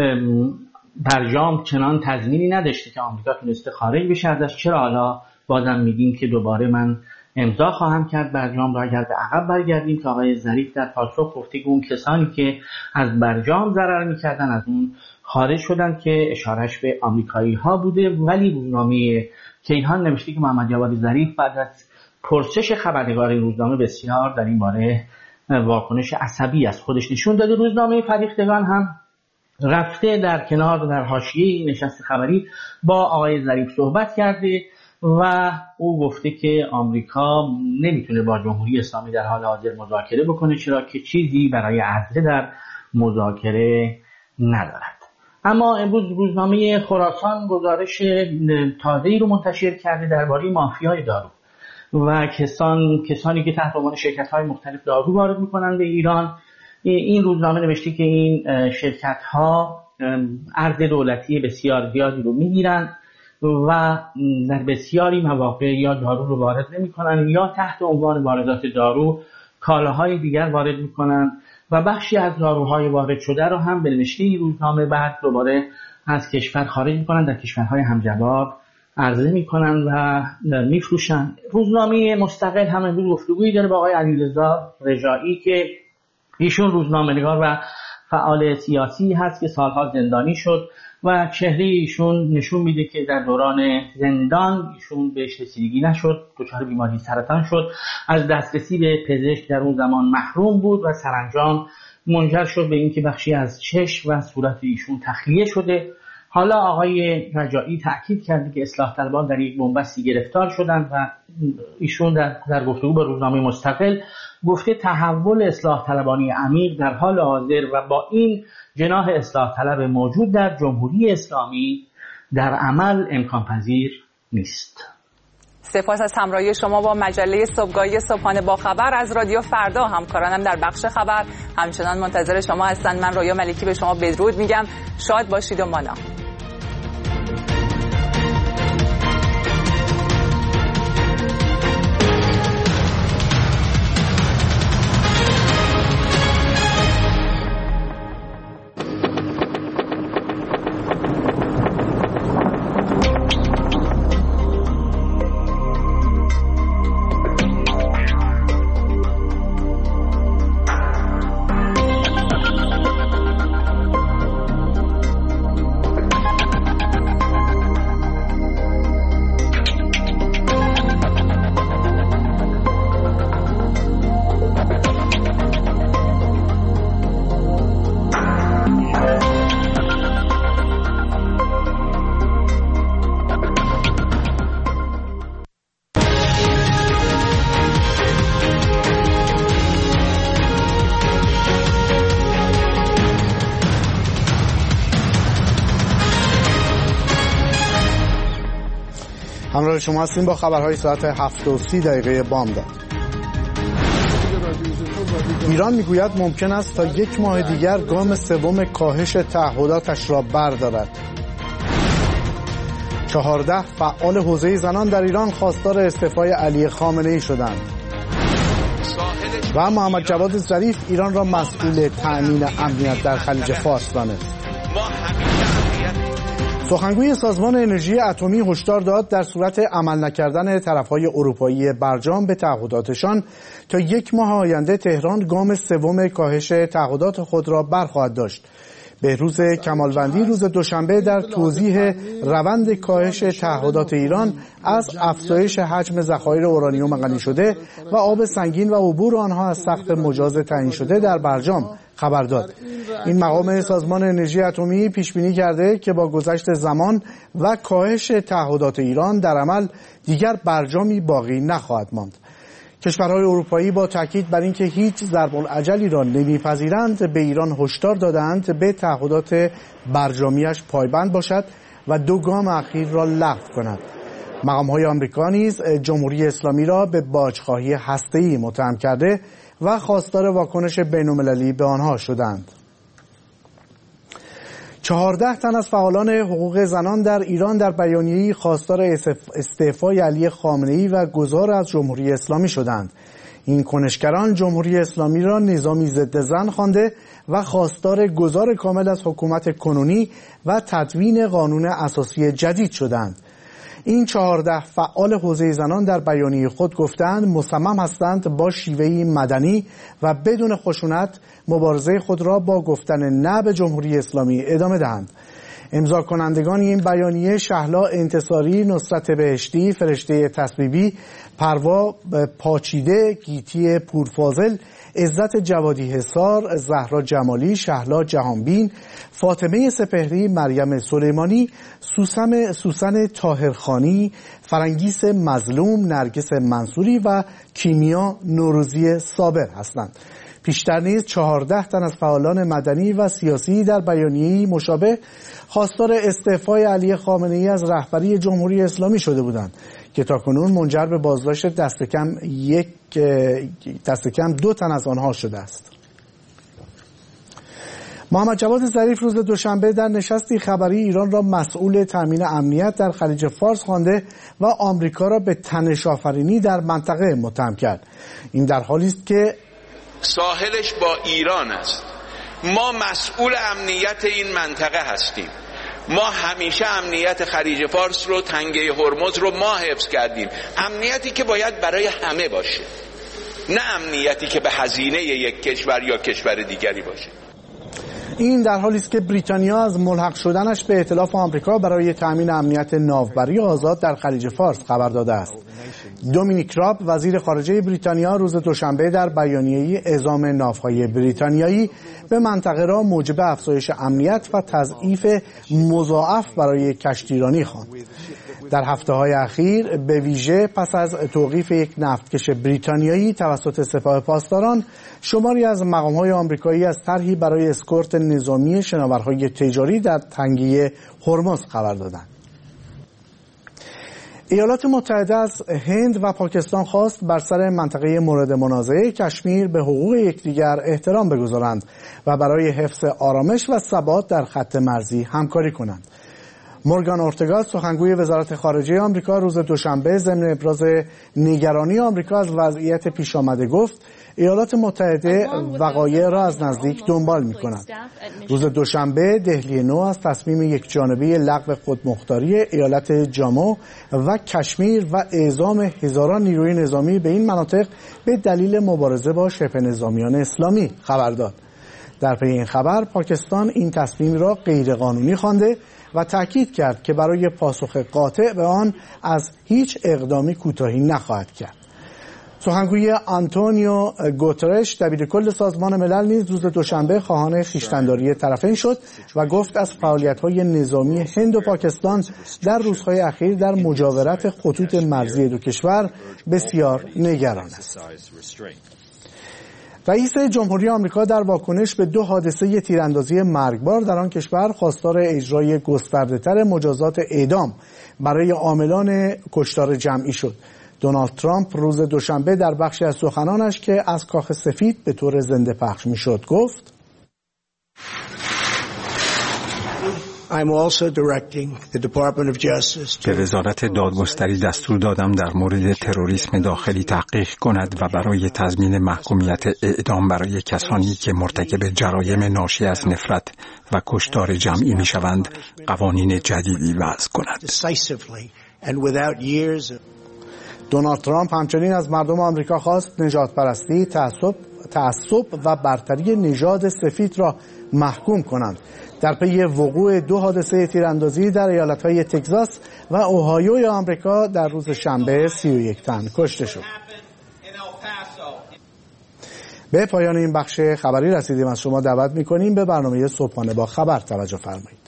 برجام چنان تضمینی نداشته که آمریکا تونسته خارج بشه ازش، چرا حالا بازم میگین که دوباره من امضا خواهم کرد برجام را اگر به عقب برگردیم؟ که آقای ظریف در پاسخ گفته که اون کسانی که از برجام ضرر میکردن از اون خارج شدن که اشارش به آمریکایی ها بوده. ولی روزنامه کیهان نوشته که محمد جواد ظریف بعد از پرسش خبرنگار این روزنامه بسیار در این باره واکنش عصبی از خودش نشون داده. روزنامه فریختگان هم رفته در کنار در حاشیه این نشست خبری با آقای ظریف صحبت کرده و او گفته که آمریکا نمیتونه با جمهوری اسلامی در حال حاضر مذاکره بکنه، چرا که چیزی برای عرضه در مذاکره ندارد. اما امروز روزنامه خراسان گزارش تازه‌ای رو منتشر کرده درباره مافیای دارو و کسان کسانی که تحت عنوان شرکت‌های مختلف دارو وارد می‌کنند به ایران. این روزنامه نوشته که این شرکت‌ها ارز دولتی بسیار زیادی رو می‌گیرند و در بسیاری مواقع یا دارو رو وارد نمی‌کنند یا تحت عنوان واردات دارو کالاهای دیگر وارد می‌کنند و بخشی از داروهای وارد شده رو هم به نوشته این روزنامه بعد دوباره از کشور خارج می‌کنند، در کشورهای همجواب عرضه می‌کنند و می‌فروشند. روزنامه مستقل هم امروز گفتگویی داره با آقای علیرضا رجایی که ایشون روزنامه‌نگار و فعال سیاسی هست که سالها زندانی شد و چهره ایشون نشون میده که در دوران زندان ایشون بهش رسیدگی نشد، دچار بیماری سرطان شد، از دسترسی به پزشک در اون زمان محروم بود و سرانجام منجر شد به اینکه بخشی از چشم و صورت ایشون تخلیه شده. حالا آقای رجایی تأکید کرده که اصلاح طلبان در یک بنبستی گرفتار شدند و ایشون در, در گفتگو با روزنامه مستقل گفته تحول اصلاح طلبانی عمیق در حال حاضر و با این جناح اصلاح طلب موجود در جمهوری اسلامی در عمل امکان پذیر نیست. سپاس از همراهی شما با مجله صبحگاهی صبحانه با خبر از رادیو فردا. همکارانم در بخش خبر همچنان منتظر شما هستند. من رویا ملکی به شما بدرود میگم. شاد باشید و مانا. همراه شما هستیم با خبرهای ساعت هفت و سی دقیقه بامداد. ایران میگوید ممکن است تا یک ماه دیگر گام سوم کاهش تعهداتش را بردارد. چهارده فعال حوزه زنان در ایران خواستار استعفای علی خامنه‌ای شدند. و محمد جواد ظریف ایران را مسئول تأمین امنیت در خلیج فارس دانست. سخنگوی سازمان انرژی اتمی هشدار داد در صورت عمل نکردن طرف‌های اروپایی برجام به تعهداتشان تا یک ماه آینده تهران گام سوم کاهش تعهدات خود را برخواهد داشت. بهروز کمالوندی روز دوشنبه در توضیح روند کاهش تعهدات ایران از افزایش حجم ذخایر اورانیوم غنی شده و آب سنگین و عبور آنها از سقف مجاز تعیین شده در برجام خبر داد. این مقام سازمان انرژی اتمی پیش بینی کرده که با گذشت زمان و کاهش تعهدات ایران در عمل دیگر برجامی باقی نخواهد ماند. کشورهای اروپایی با تاکید بر اینکه هیچ ضرب العجلی را نمیپذیرند به ایران هشدار دادند به تعهدات برجامیش پایبند باشد و دو گام اخیر را لغو کند. مقام‌های آمریکا نیز جمهوری اسلامی را به باجخواهی هسته‌ای متهم کرده و خواستار واکنش بین‌المللی به آنها شدند. چهارده تن از فعالان حقوق زنان در ایران در بیانیه‌ای خواستار استعفای علی خامنه‌ای و گذار از جمهوری اسلامی شدند. این کنشگران جمهوری اسلامی را نظامی ضد زن خوانده و خواستار گذار کامل از حکومت کنونی و تدوین قانون اساسی جدید شدند. این چهارده فعال حوزه زنان در بیانیه خود گفتند مصمم هستند با شیوهی مدنی و بدون خشونت مبارزه خود را با گفتن نه به جمهوری اسلامی ادامه دهند. امضا کنندگان این بیانیه شهلا انتصاری، نصرت بهشتی، فرشته تسبیبی، پروا پاچیده، گیتی پورفاضل، عزت جوادی حصار، زهرا جمالی، شهلا جهانبین، فاطمه سپهری، مریم سلیمانی، سوسن سوسن طاهرخانی، فرنگیس مظلوم، نرگس منصوری و کیمیا نوروزی صابر هستند. پیشتر نیز چهارده تن از فعالان مدنی و سیاسی در بیانیه‌ای مشابه خواستار استعفای علی خامنه‌ای از رهبری جمهوری اسلامی شده بودند که تاکنون منجر به بازداشت دست کم یک دست کم دو تن از آنها شده است. محمد جواد ظریف روز دوشنبه در نشستی خبری ایران را مسئول تامین امنیت در خلیج فارس خوانده و آمریکا را به تنش آفرینی در منطقه متهم کرد. این در حالی است که ساحلش با ایران است. ما مسئول امنیت این منطقه هستیم. ما همیشه امنیت خلیج فارس رو، تنگه هرمز رو ما حفظ کردیم. امنیتی که باید برای همه باشه، نه امنیتی که به هزینه یک کشور یا کشور دیگری باشه. این در حالی است که بریتانیا از ملحق شدنش به ائتلاف آمریکا برای تأمین امنیت ناوبری آزاد در خلیج فارس خبر داده است. دومینیک راب وزیر خارجه بریتانیا روز دوشنبه در بیانیه‌ای اعزام ناوهای بریتانیایی به منطقه را موجب افزایش امنیت و تضعیف مضاعف برای کشتیرانی خواند. در هفته‌های اخیر به ویژه پس از توقیف یک نفتکش بریتانیایی توسط سپاه پاسداران، شماری از مقام‌های آمریکایی از طرحی برای اسکورت نظامی شناورهای تجاری در تنگه هرمز خبر دادند. ایالات متحده از هند و پاکستان خواست بر سر منطقه مورد منازعه کشمیر به حقوق یکدیگر احترام بگذارند و برای حفظ آرامش و ثبات در خط مرزی همکاری کنند. مورگان اورتگا سخنگوی وزارت خارجه آمریکا روز دوشنبه ضمن ابراز نگرانی آمریکا از وضعیت پیش آمده گفت ایالات متحده وقایع را از نزدیک دنبال می‌کند. روز دوشنبه دهلی نو از تصمیم یک جانبه لغو خودمختاری ایالت جامو و کشمیر و اعزام هزاران نیروی نظامی به این مناطق به دلیل مبارزه با شبه نظامیان اسلامی خبر داد. در پی این خبر پاکستان این تصمیم را غیرقانونی خوانده و تاکید کرد که برای پاسخ قاطع به آن از هیچ اقدامی کوتاهی نخواهد کرد. سخنگوی آنتونیو گوترش دبیرکل سازمان ملل نیز روز دوشنبه خواهان خویشتن‌داری طرفین شد و گفت از فعالیت‌های نظامی هند و پاکستان در روزهای اخیر در مجاورت خطوط مرزی دو کشور بسیار نگران است. رئیس جمهوری آمریکا در واکنش به دو حادثه تیراندازی مرگبار در آن کشور خواستار اجرای گسترده‌تر مجازات اعدام برای عاملان کشتار جمعی شد. دونالد ترامپ روز دوشنبه در بخشی از سخنانش که از کاخ سفید به طور زنده پخش می‌شد گفت: به وزارت دادگستری دستور دادم در مورد تروریسم داخلی تحقیق کند و برای تضمین محکومیت اعدام برای کسانی که مرتکب جرایم ناشی از نفرت و کشتار جمعی می‌شوند قوانین جدیدی وضع کند. دونالد ترامپ همچنین از مردم آمریکا خواست نژاد پرستی، تعصب، تعصب و برتری نژاد سفید را محکوم کنند. در پی وقوع دو حادثه تیراندازی در ایالت‌های تگزاس و اوهایوی آمریکا در روز شنبه سی و یک تن کشته شد. به پایان این بخش خبری رسیدیم. از شما دعوت می‌کنیم به برنامه صبحانه با خبر توجه فرمایید.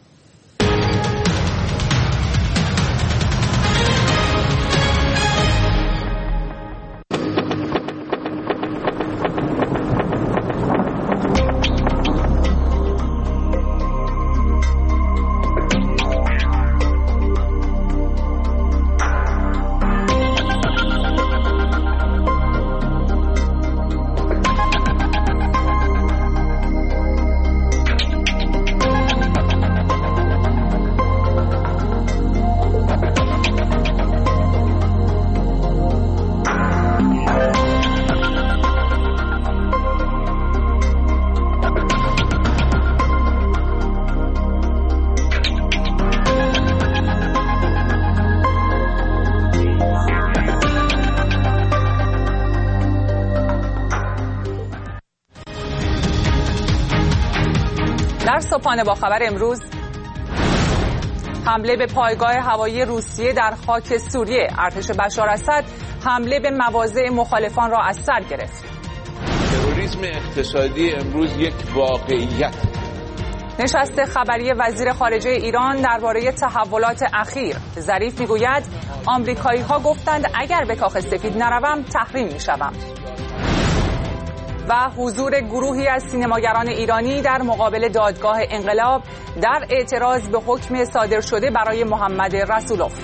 در صبحانه با خبر امروز، حمله به پایگاه هوایی روسیه در خاک سوریه. ارتش بشار اسد حمله به مواضع مخالفان را از سر گرفت. تروریسم اقتصادی امروز یک واقعیت. نشست خبری وزیر خارجه ایران درباره تحولات اخیر. ظریف میگوید آمریکایی‌ها گفتند اگر به کاخ سفید نروم تحریم میشوم. و حضور گروهی از سینماگران ایرانی در مقابل دادگاه انقلاب در اعتراض به حکم صادر شده برای محمد رسولوف.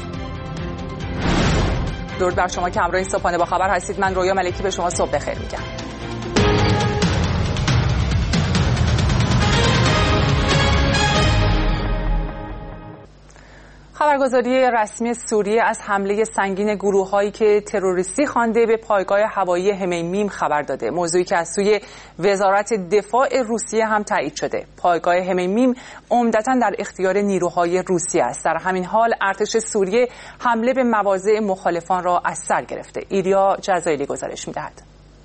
درود بر شما که همراه صبحانه با خبر هستید. من رویا ملکی به شما صبح بخیر میگم. خبرگزاری رسمی سوریه از حمله سنگین گروه‌هایی که تروریستی خوانده به پایگاه هوایی همینمیم خبر داده. موضوعی که از سوی وزارت دفاع روسیه هم تایید شده. پایگاه همینمیم عمدتاً در اختیار نیروهای روسیه است. در همین حال ارتش سوریه حمله به مواضع مخالفان را از سر گرفته. ایریا جزایلی گزارش می‌دهد.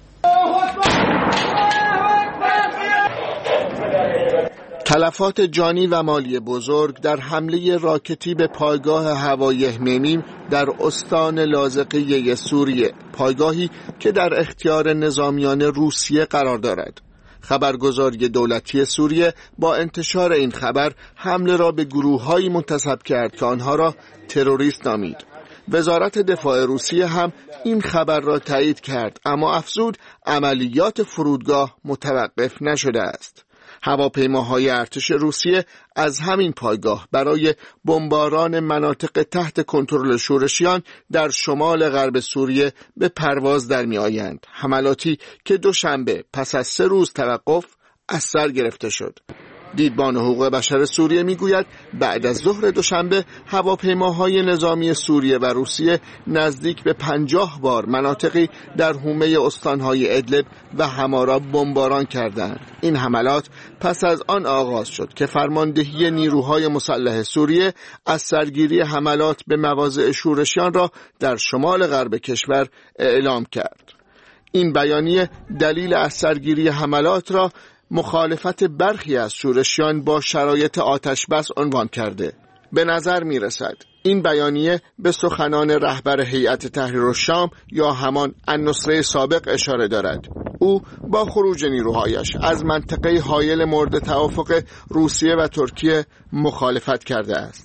تلفات جانی و مالی بزرگ در حمله راکتی به پایگاه هوایی همینمیم در استان لاذقیه سوریه، پایگاهی که در اختیار نظامیان روسیه قرار دارد. خبرگزاری دولتی سوریه با انتشار این خبر حمله را به گروه‌هایی منتسب کرد که آنها را تروریست نامید. وزارت دفاع روسیه هم این خبر را تایید کرد، اما افزود عملیات فرودگاه متوقف نشده است. هواپیماهای ارتش روسیه از همین پایگاه برای بمباران مناطق تحت کنترل شورشیان در شمال غرب سوریه به پرواز در می آیند. حملاتی که دوشنبه پس از سه روز توقف از سر گرفته شد. دیدبان حقوق بشر سوریه میگوید بعد از ظهر دوشنبه هواپیماهای نظامی سوریه و روسیه نزدیک به پنجاه بار مناطقی در حومه استانهای ادلب و همارا بمباران کردند. این حملات پس از آن آغاز شد که فرماندهی نیروهای مسلح سوریه از سرگیری حملات به مواضع شورشیان را در شمال غرب کشور اعلام کرد. این بیانیه دلیل از سرگیری حملات را مخالفت برخی از شورشیان با شرایط آتش بس عنوان کرده. به نظر می رسد این بیانیه به سخنان رهبر هیئت تحریر الشام یا همان النصره سابق اشاره دارد. او با خروج نیروهایش از منطقه حایل مورد توافق روسیه و ترکیه مخالفت کرده است.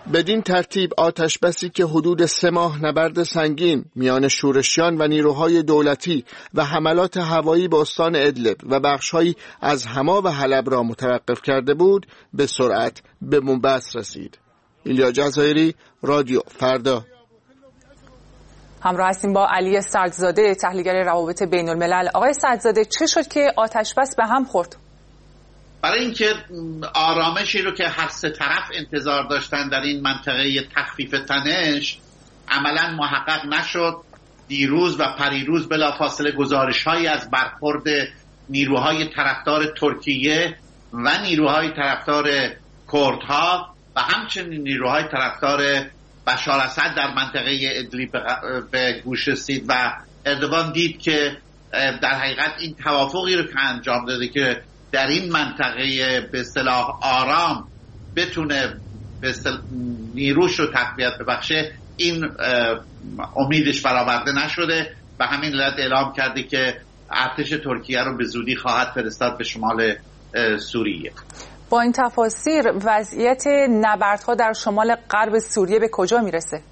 بدین ترتیب آتشبسی که حدود سه ماه نبرد سنگین میان شورشیان و نیروهای دولتی و حملات هوایی به استان ادلب و بخش‌هایی از حما و حلب را متوقف کرده بود، به سرعت به بنبست رسید. ایلیا جزایری، رادیو فردا. همراه هستیم با علی سعدزاده، تحلیلگر روابط بین الملل. آقای سعدزاده، چه شد که آتشبس به هم خورد؟ برای اینکه آرامشی رو که هر سه طرف انتظار داشتن در این منطقه تخفیف تنش عملا محقق نشد، دیروز و پریروز بلافاصله گزارش‌هایی از برخورد نیروهای طرفدار ترکیه و نیروهای طرفدار کردها و همچنین نیروهای طرفدار بشار اسد در منطقه ادلیب به گوش رسید و اردوغان دید که در حقیقت این توافقی رو که انجام داده که در این منطقه به اصطلاح آرام بتونه به اصطلاح نیروش رو تقویت ببخشه، این امیدش برآورده نشده و همین علت اعلام کرده که ارتش ترکیه رو به زودی خواهد فرستاد به شمال سوریه. با این تفاسیر وضعیت نبردها در شمال غرب سوریه به کجا میرسه؟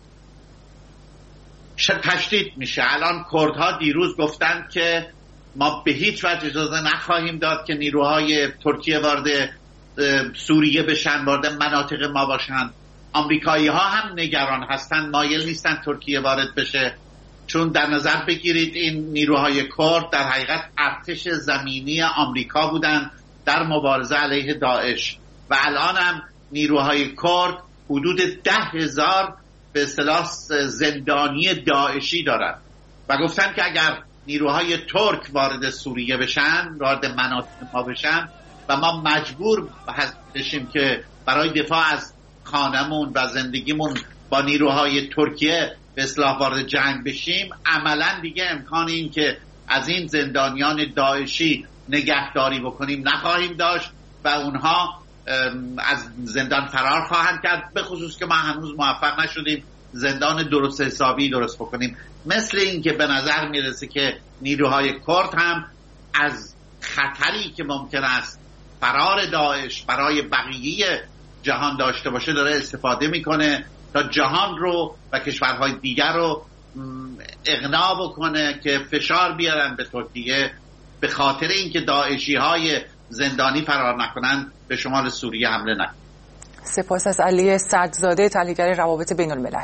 تشدید میشه. الان کردها دیروز گفتند که ما به هیچ وجه اجازه نخواهیم داد که نیروهای ترکیه وارد سوریه بشن، وارد مناطق ما باشن. آمریکایی ها هم نگران هستن، مایل نیستن ترکیه وارد بشه، چون در نظر بگیرید این نیروهای کرد در حقیقت ارتش زمینی آمریکا بودن در مبارزه علیه داعش و الان هم نیروهای کرد حدود ده هزار به اصطلاح زندانی داعشی دارن و گفتن که اگر نیروهای ترک وارد سوریه بشن، وارد مناطق ما بشن و ما مجبور بشیم که برای دفاع از خانمون و زندگیمون با نیروهای ترکیه به اصطلاح وارد جنگ بشیم، عملا دیگه امکان این که از این زندانیان داعشی نگهداری بکنیم نخواهیم داشت و اونها از زندان فرار خواهند کرد، به خصوص که ما هنوز موفق نشدیم زندان درست حسابی درست بکنیم. مثل این که به نظر میرسه که نیروهای کرد هم از خطری که ممکن است فرار داعش برای بقیه جهان داشته باشه داره استفاده میکنه تا جهان رو و کشورهای دیگر رو اقناع بکنه که فشار بیارن به ترکیه به خاطر اینکه داعشی های زندانی فرار نکنن به شمال سوریه حمله نکنن. سپاس از علی سعدزاده، تحلیلگر روابط بین الملل.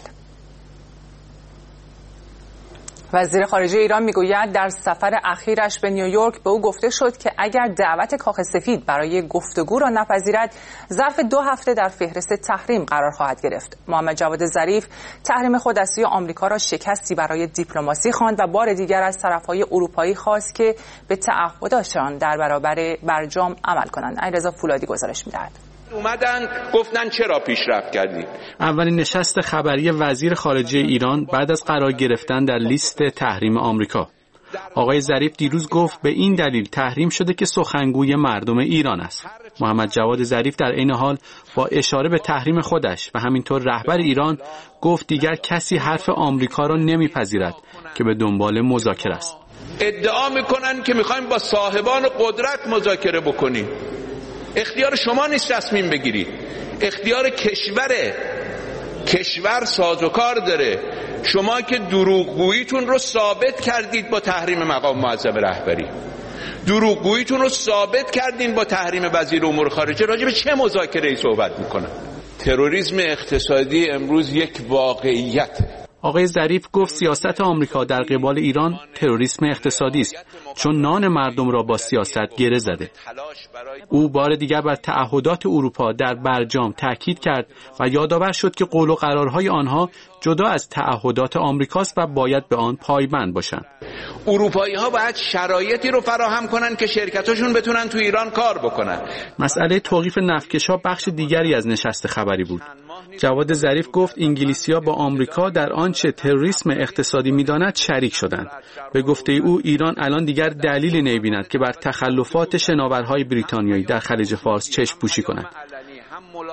وزیر خارجه ایران میگوید در سفر اخیرش به نیویورک به او گفته شد که اگر دعوت کاخ سفید برای گفتگو را نپذیرد، ظرف دو هفته در فهرست تحریم قرار خواهد گرفت. محمد جواد ظریف تحریم خود از سوی آمریکا را شکستی برای دیپلماسی خواند و بار دیگر از طرفهای اروپایی خواست که به تعهداتشان در برابر برجام عمل کنند. علیرضا فولادی گزارش می‌دهد. اومدن گفتن چرا پیشرفت کردید؟ اولین نشست خبری وزیر خارجه ایران بعد از قرار گرفتن در لیست تحریم آمریکا. آقای ظریف دیروز گفت به این دلیل تحریم شده که سخنگوی مردم ایران است. محمد جواد ظریف در این حال با اشاره به تحریم خودش و همینطور رهبر ایران گفت دیگر کسی حرف آمریکا را نمیپذیرد که به دنبال مذاکره است. ادعا میکنن که میخوایم با صاحبان قدرت مذاکره بکنیم. اختیار شما نیست تصمیم بگیرید، اختیار کشوره. کشور سازوکار داره. شما که دروغگوییتون رو ثابت کردید با تحریم مقام معظم رهبری، دروغگوییتون رو ثابت کردین با تحریم وزیر امور خارجه، راجع به چه مذاکره‌ای صحبت میکنن؟ تروریسم اقتصادی امروز یک واقعیته. آقای ظریف گفت سیاست آمریکا در قبال ایران تروریسم اقتصادی است، چون نان مردم را با سیاست گره زده. او بار دیگر بر تعهدات اروپا در برجام تاکید کرد و یادآور شد که قول و قرارهای آنها جدا از تعهدات آمریکاست و باید به آن پایبند باشند. اروپایی ها باید شرایطی رو فراهم کنن که شرکتاشون بتونن تو ایران کار بکنن. مسئله توقیف نفتکش‌ها بخش دیگری از نشست خبری بود. جواد ظریف گفت انگلیسی‌ها با آمریکا در آنچه تروریسم اقتصادی می‌داند شریک شدند. به گفته او ایران الان دیگر دلیلی نمی‌بیند که بر تخلفات شناورهای بریتانیایی در خلیج فارس چشم پوشی کند.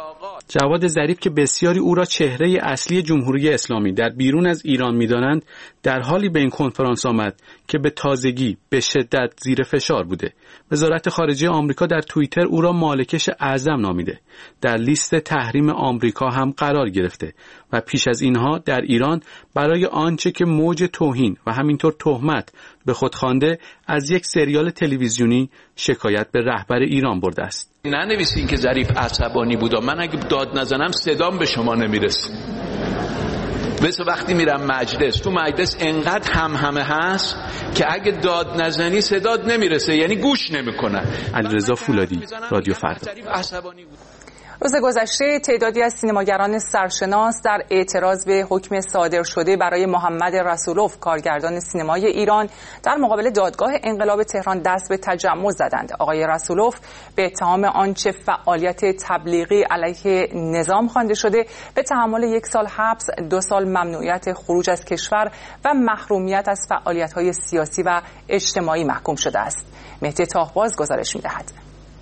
جواد ظریف که بسیاری او را چهره اصلی جمهوری اسلامی در بیرون از ایران می‌دانند، در حالی به این کنفرانس آمد که به تازگی به شدت زیر فشار بوده. وزارت خارجه آمریکا در توییتر او را مالکش اعظم نامیده. در لیست تحریم آمریکا هم قرار گرفته و پیش از اینها در ایران برای آنچه که موج توهین و همینطور تهمت به خود خوانده از یک سریال تلویزیونی شکایت به رهبر ایران برده است. ننویسین که ظریف عصبانی بود. من اگه داد نزنم صدام به شما نمیرسه. مثل وقتی میرم مجلس، تو مجلس انقدر هم همه هست که اگه داد نزنی صدات نمیرسه، یعنی گوش نمیکنن. علیرضا فولادی، رادیو فردا. روز گذشته تعدادی از سینماگران سرشناس در اعتراض به حکم صادر شده برای محمد رسولوف کارگردان سینمای ایران در مقابل دادگاه انقلاب تهران دست به تجمع زدند. آقای رسولوف به اتهام آنچه فعالیت تبلیغی علیه نظام خوانده شده به تحمل یک سال حبس، دو سال ممنوعیت خروج از کشور و محرومیت از فعالیت‌های سیاسی و اجتماعی محکوم شده است. مهدی تاهباز گزارش می‌دهد.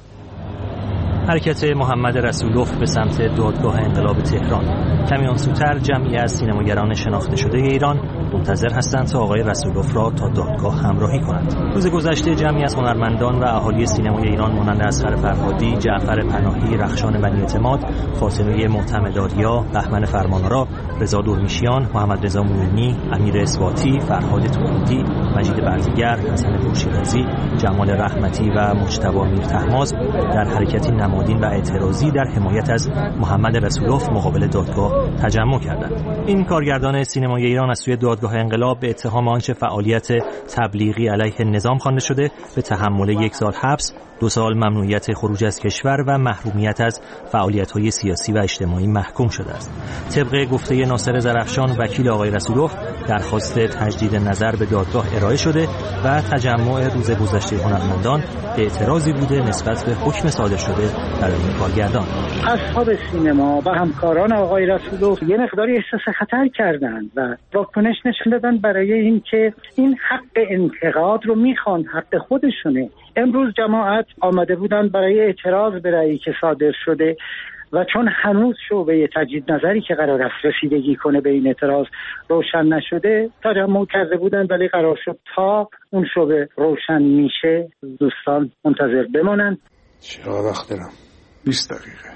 حرکت محمد رسولوف به سمت دادگاه انقلاب تهران. کمی آنسوتر جمعی از سینماگران شناخته شده ایران منتظر هستند تا آقای رسولوف را تا دادگاه همراهی کنند. روز گذشته جمعی از هنرمندان و اهالی سینمای ایران مانند اصغر فرهادی، جعفر پناهی، رخشان بنی اعتماد، فاطمه معتمدآریا، بهمن فرمانآرا، رضا دورمیشیان، محمد رضا موینی، امیر اثباتی، فرهاد توحیدی، مجید بردیگر، حسن پورشیرازی، جمال رحمتی و مجتبی میرطهماسب در حرکتی نمادین و اعتراضی در حمایت از محمد رسولوف مقابل دادگاه تجمع کردند. این کارگردان سینمای ایران از سوی دادگاه انقلاب به اتهام آنچه فعالیت تبلیغی علیه نظام خوانده شده به تحمل یک سال حبس، دو سال ممنوعیت خروج از کشور و محرومیت از فعالیت‌های سیاسی و اجتماعی محکوم شده است. طبق گفته ناصر زرخشان وکیل آقای رسولوف، درخواست تجدید نظر به دادگاه ارائه شده و تجمع روز گذشته هنرمندان اعتراضی بوده نسبت به حکم صادر شده برای این کارگردان. اصحاب سینما و همکاران آقای رسولوف یه مقداری احساس خطر کردند و واکنش نشون دادن برای اینکه این حق انتقاد رو میخوان، حق خودشونه. امروز جماعت آمده بودن برای اعتراض به رأیی که صادر شده و چون هنوز شعبه تجدید نظری که قرار است رسیدگی کنه به این اعتراض روشن نشده تجمع کرده بودن، ولی قرار شد تا اون شعبه روشن میشه دوستان منتظر بمانند. چقدر وقت دارم؟ بیست دقیقه.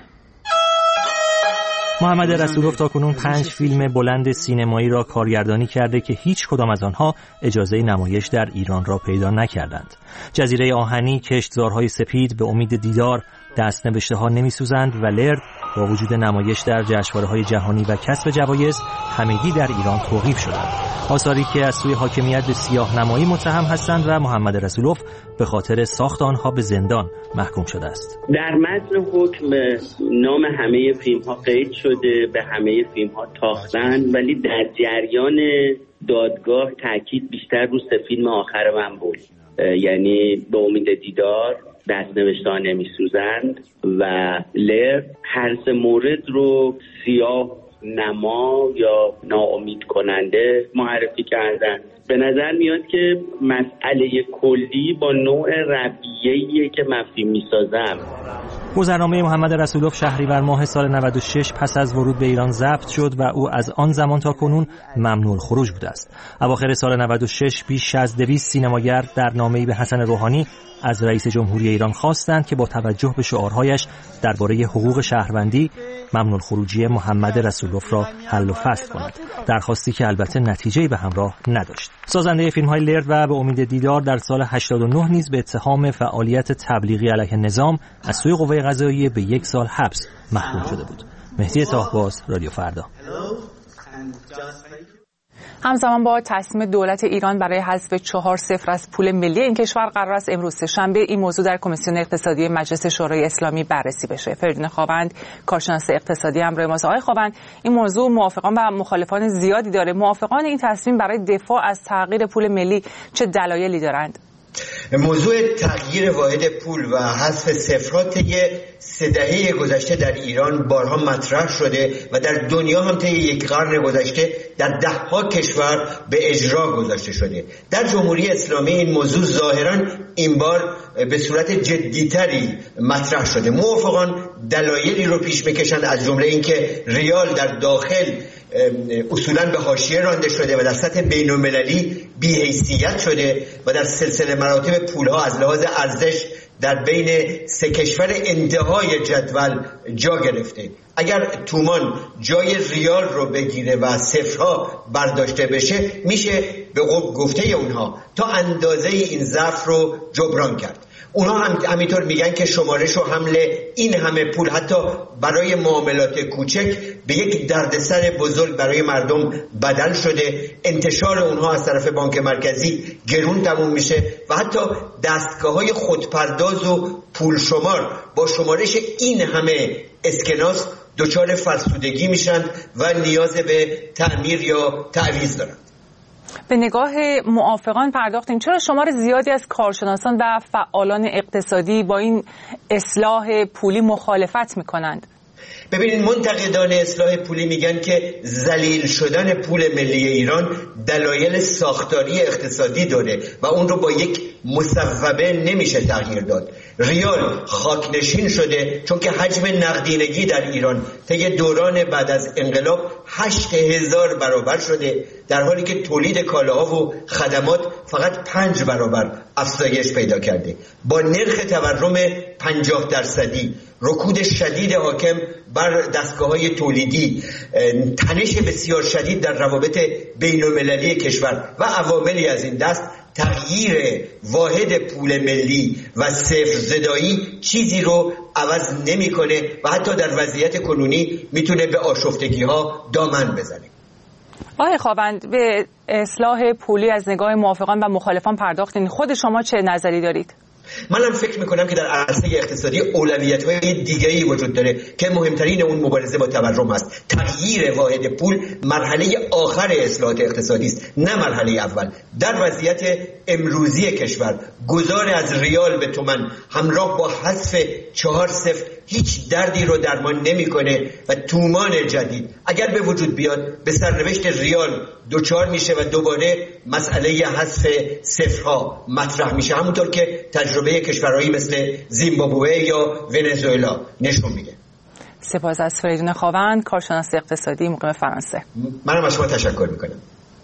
محمد رسولوف تاکنون پنج فیلم بلند سینمایی را کارگردانی کرده که هیچ کدام از آنها اجازه نمایش در ایران را پیدا نکردند. جزیره آهنی، کشتزارهای سپید، به امید دیدار، دستنوشته ها نمیسوزند و لرد با وجود نمایش در جشنواره‌های جهانی و کسب جوایز همگی در ایران توقیف شدند. آثاری که از سوی حاکمیت به سیاه نمایی متهم هستند و محمد رسولوف به خاطر ساخت آنها به زندان محکوم شده است. در متن حکم نام همه فیلم ها قید شده، به همه فیلم ها تاختند، ولی در جریان دادگاه تاکید بیشتر رو سه فیلم آخر من بود، یعنی به امید دیدار، دستنوشته ها نمیسوزند و لرد. هر سه مورد رو سیاه نما یا ناامید کننده معرفی کردن. به نظر میاد که مسئله کلی با نوع رویه‌ایه که من فیلم میسازم. گذرنامه محمد رسولوف شهریور ماه سال نود و شش پس از ورود به ایران ضبط شد و او از آن زمان تا کنون ممنوع خروج بوده است. اواخر سال نود و شش بیش از دویست سینماگر در نامه‌ای به حسن روحانی از رئیس جمهوری ایران خواستند که با توجه به شعارهایش درباره حقوق شهروندی ممنوع خروجی محمد رسولوف را حل و فصل کند، درخواستی که البته نتیجه‌ای به همراه نداشت. سازنده فیلم‌های لرد و به امید دیدار در سال هشتاد و نه نیز به اتهام فعالیت تبلیغی علیه نظام از سوی قوه قضاییه به یک سال حبس محکوم شده بود. مهدی طاهباز، رادیو فردا. همزمان با تصمیم دولت ایران برای حذف چهار صفر از پول ملی این کشور قرار است امروز سه‌شنبه این موضوع در کمیسیون اقتصادی مجلس شورای اسلامی بررسی بشه. فریدون خوابند، کارشناس اقتصادی همراه ماست. آقای خوابند، این موضوع موافقان و مخالفان زیادی داره. موافقان این تصمیم برای دفاع از تغییر پول ملی چه دلایلی دارند؟ موضوع تغییر واحد پول و حذف صفرات سه دهه گذشته در ایران بارها مطرح شده و در دنیا هم طی یک قرن گذشته در ده ها کشور به اجرا گذاشته شده. در جمهوری اسلامی این موضوع ظاهرا این بار به صورت جدیتری مطرح شده. موافقان دلایلی رو پیش میکشند، از جمله اینکه ریال در داخل اصولاً به حاشیه رانده شده و در سطح بین‌المللی بی‌حیثیت شده و در سلسله مراتب پولها از لحاظ ارزش در بین سه کشور انتهای جدول جا گرفته. اگر تومان جای ریال رو بگیره و صفرها برداشته بشه، میشه به گفته اونها تا اندازه این ضعف رو جبران کرد. اونها هم همینطور میگن که شمارش و حمله این همه پول حتی برای معاملات کوچک به یک دردسر بزرگ برای مردم بدل شده. انتشار اونها از طرف بانک مرکزی گرون تموم میشه و حتی دستگاه‌های خودپرداز و پول شمار با شمارش این همه اسکناس دچار فرسودگی میشن و نیاز به تعمیر یا تعویض دارن. به نگاه موافقان پرداختیم. چرا شمار زیادی از کارشناسان و فعالان اقتصادی با این اصلاح پولی مخالفت میکنند؟ ببینید، منتقدان اصلاح پولی میگن که ذلیل شدن پول ملی ایران دلایل ساختاری اقتصادی داره و اون رو با یک مصوبه نمیشه تغییر داد. ریال خاکنشین شده چون که حجم نقدینگی در ایران طی دوران بعد از انقلاب هشت هزار برابر شده، در حالی که تولید کالاها و خدمات فقط پنج برابر افزایش پیدا کرده. با نرخ تورم پنجاه درصدی، رکود شدید حاکم بر دستگاه‌های تولیدی، تنش بسیار شدید در روابط بین‌المللی کشور و عواملی از این دست، تغییر واحد پول ملی و صفر زدایی چیزی رو عوض نمی‌کنه و حتی در وضعیت کنونی میتونه به آشفتگی‌ها دامن بزنه. آقای خاوند، به اصلاح پولی از نگاه موافقان و مخالفان پرداختین. خود شما چه نظری دارید؟ منم فکر میکنم که در عرصه اقتصادی اولویت‌های دیگه‌ای وجود داره که مهمترین اون مبارزه با تورم است. تغییر واحد پول مرحله آخر اصلاحات اقتصادی است، نه مرحله اول. در وضعیت امروزی کشور گذار از ریال به تومان همراه با حذف چهار صفر هیچ دردی رو درمان نمیکنه و تومان جدید اگر به وجود بیاد به سرنوشت ریال دوچار میشه و دوباره مسئله حذف صفرها مطرح میشه، همونطور که تجربه کشورهایی مثل زیمبابوه یا ونزوئلا نشون میده. سپاس از فریدون خاوند، کارشناس اقتصادی مقیم فرانسه. منم از شما تشکر میکنم.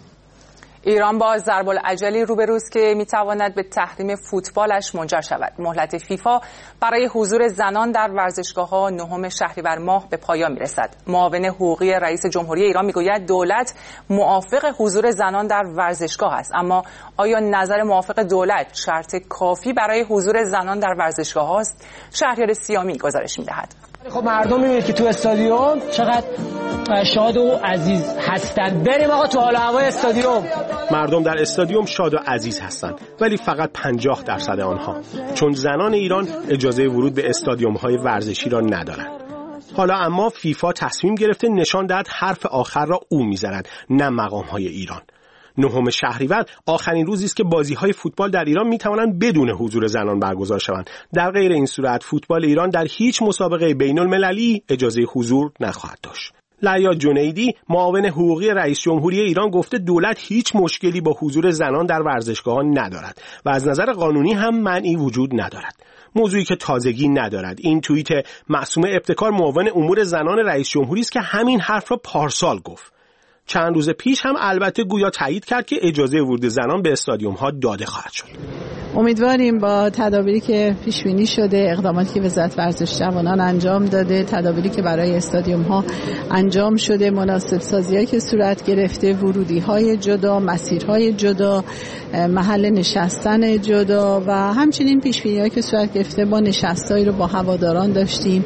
ایران با ضرب العجلی روبروست که میتواند به تحریم فوتبالش منجر شود. مهلت فیفا برای حضور زنان در ورزشگاه‌ها نهم شهریور ماه به پایان میرسد. معاون حقوقی رئیس جمهوری ایران میگوید دولت موافق حضور زنان در ورزشگاه است، اما آیا نظر موافق دولت شرط کافی برای حضور زنان در ورزشگاه است؟ شهریار سیامی گزارش میدهد. خب مردم میبینید که تو استادیوم چقدر شاد و عزیز هستند. بریم آقا تو حال و هوای استادیوم. مردم در استادیوم شاد و عزیز هستند، ولی فقط پنجاه درصد آنها، چون زنان ایران اجازه ورود به استادیوم‌های ورزشی را ندارند. حالا اما فیفا تصمیم گرفته نشان دهد حرف آخر را او میزند، نه مقام‌های ایران. نهم شهریور آخرین روزی است که بازی‌های فوتبال در ایران می‌توانند بدون حضور زنان برگزار شوند. در غیر این صورت فوتبال ایران در هیچ مسابقه بین‌المللی اجازه حضور نخواهد داشت. لعیا جنیدی، معاون حقوقی رئیس جمهوری ایران، گفته دولت هیچ مشکلی با حضور زنان در ورزشگاه‌ها ندارد و از نظر قانونی هم مانعی وجود ندارد. موضوعی که تازگی ندارد. این توییت معصومه ابتکار، معاون امور زنان رئیس جمهوری است که همین حرف را پارسال گفت. چند روز پیش هم البته گویا تایید کرد که اجازه ورود زنان به استادیوم ها داده خواهد شد. امیدواریم با تدابیری که پیش بینی شده، اقداماتی که وزارت ورزش جوانان انجام داده، تدابیری که برای استادیوم ها انجام شده، مناسب سازی‌هایی که صورت گرفته، ورودی‌های جدا، مسیرهای جدا، محل نشستن جدا و همچنین پیش بینی‌هایی که صورت گرفته با نشستایی رو با هواداران داشتیم،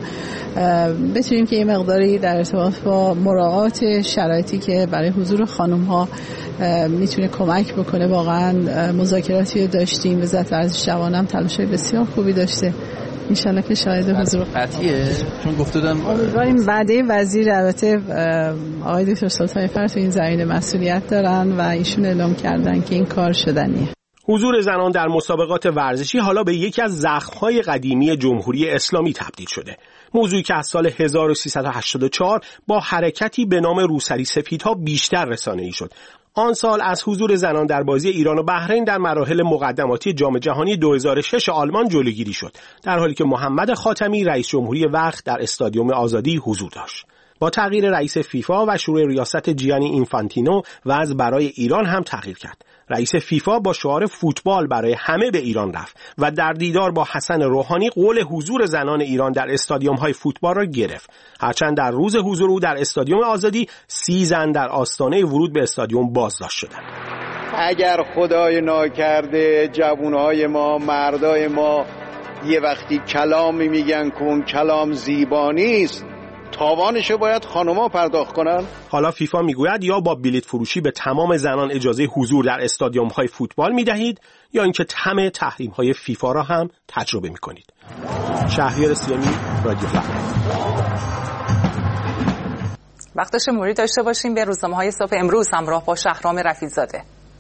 بتونیم که این مقداری در ارتباط با مراعات شرایطی که برای حضور خانم‌ها میتونه کمک بکنه. واقعا مذاکراتی داشتیم، وزارت ورزش جوانان تلاش‌های بسیار خوبی داشته. انشالله که شاهد حضور قطعیه، چون گفته بودم امیدواریم وعده وزیر البته آقای دکتر سلطانی فر تو این زمینه مسئولیت دارن و ایشون اعلام کردن که این کار شدنیه. حضور زنان در مسابقات ورزشی حالا به یکی از زخم‌های قدیمی جمهوری اسلامی تبدیل شده. موضوعی که از سال هزار و سیصد و هشتاد و چهار با حرکتی به نام روسری سپیدها بیشتر رسانه‌ای شد. آن سال از حضور زنان در بازی ایران و بحرین در مراحل مقدماتی جام جهانی دو هزار و شش آلمان جلوگیری شد، در حالی که محمد خاتمی رئیس جمهوری وقت در استادیوم آزادی حضور داشت. با تغییر رئیس فیفا و شروع ریاست جیانی اینفانتینو وضع برای ایران هم تغییر کرد. رئیس فیفا با شعار فوتبال برای همه به ایران رفت و در دیدار با حسن روحانی قول حضور زنان ایران در استادیوم‌های فوتبال را گرفت. هرچند در روز حضور او در استادیوم آزادی سی زن در آستانه ورود به استادیوم بازداشت شدند. اگر خدای ناکرده جوانهای ما، مردای ما یه وقتی کلامی میگن که اون کلام زیبا نیست، تاوانشو باید خانوما پرداخت کنن. حالا فیفا میگوید یا با بلیت فروشی به تمام زنان اجازه حضور در استادیوم‌های فوتبال میدهید یا اینکه همه تحریم‌های فیفا را هم تجربه میکنید. شهریار سیمی، رادیو فردا. وقت شماری داشته باشیم به روزنامه‌های صبح امروز همراه با شهرام رفیع‌زاده.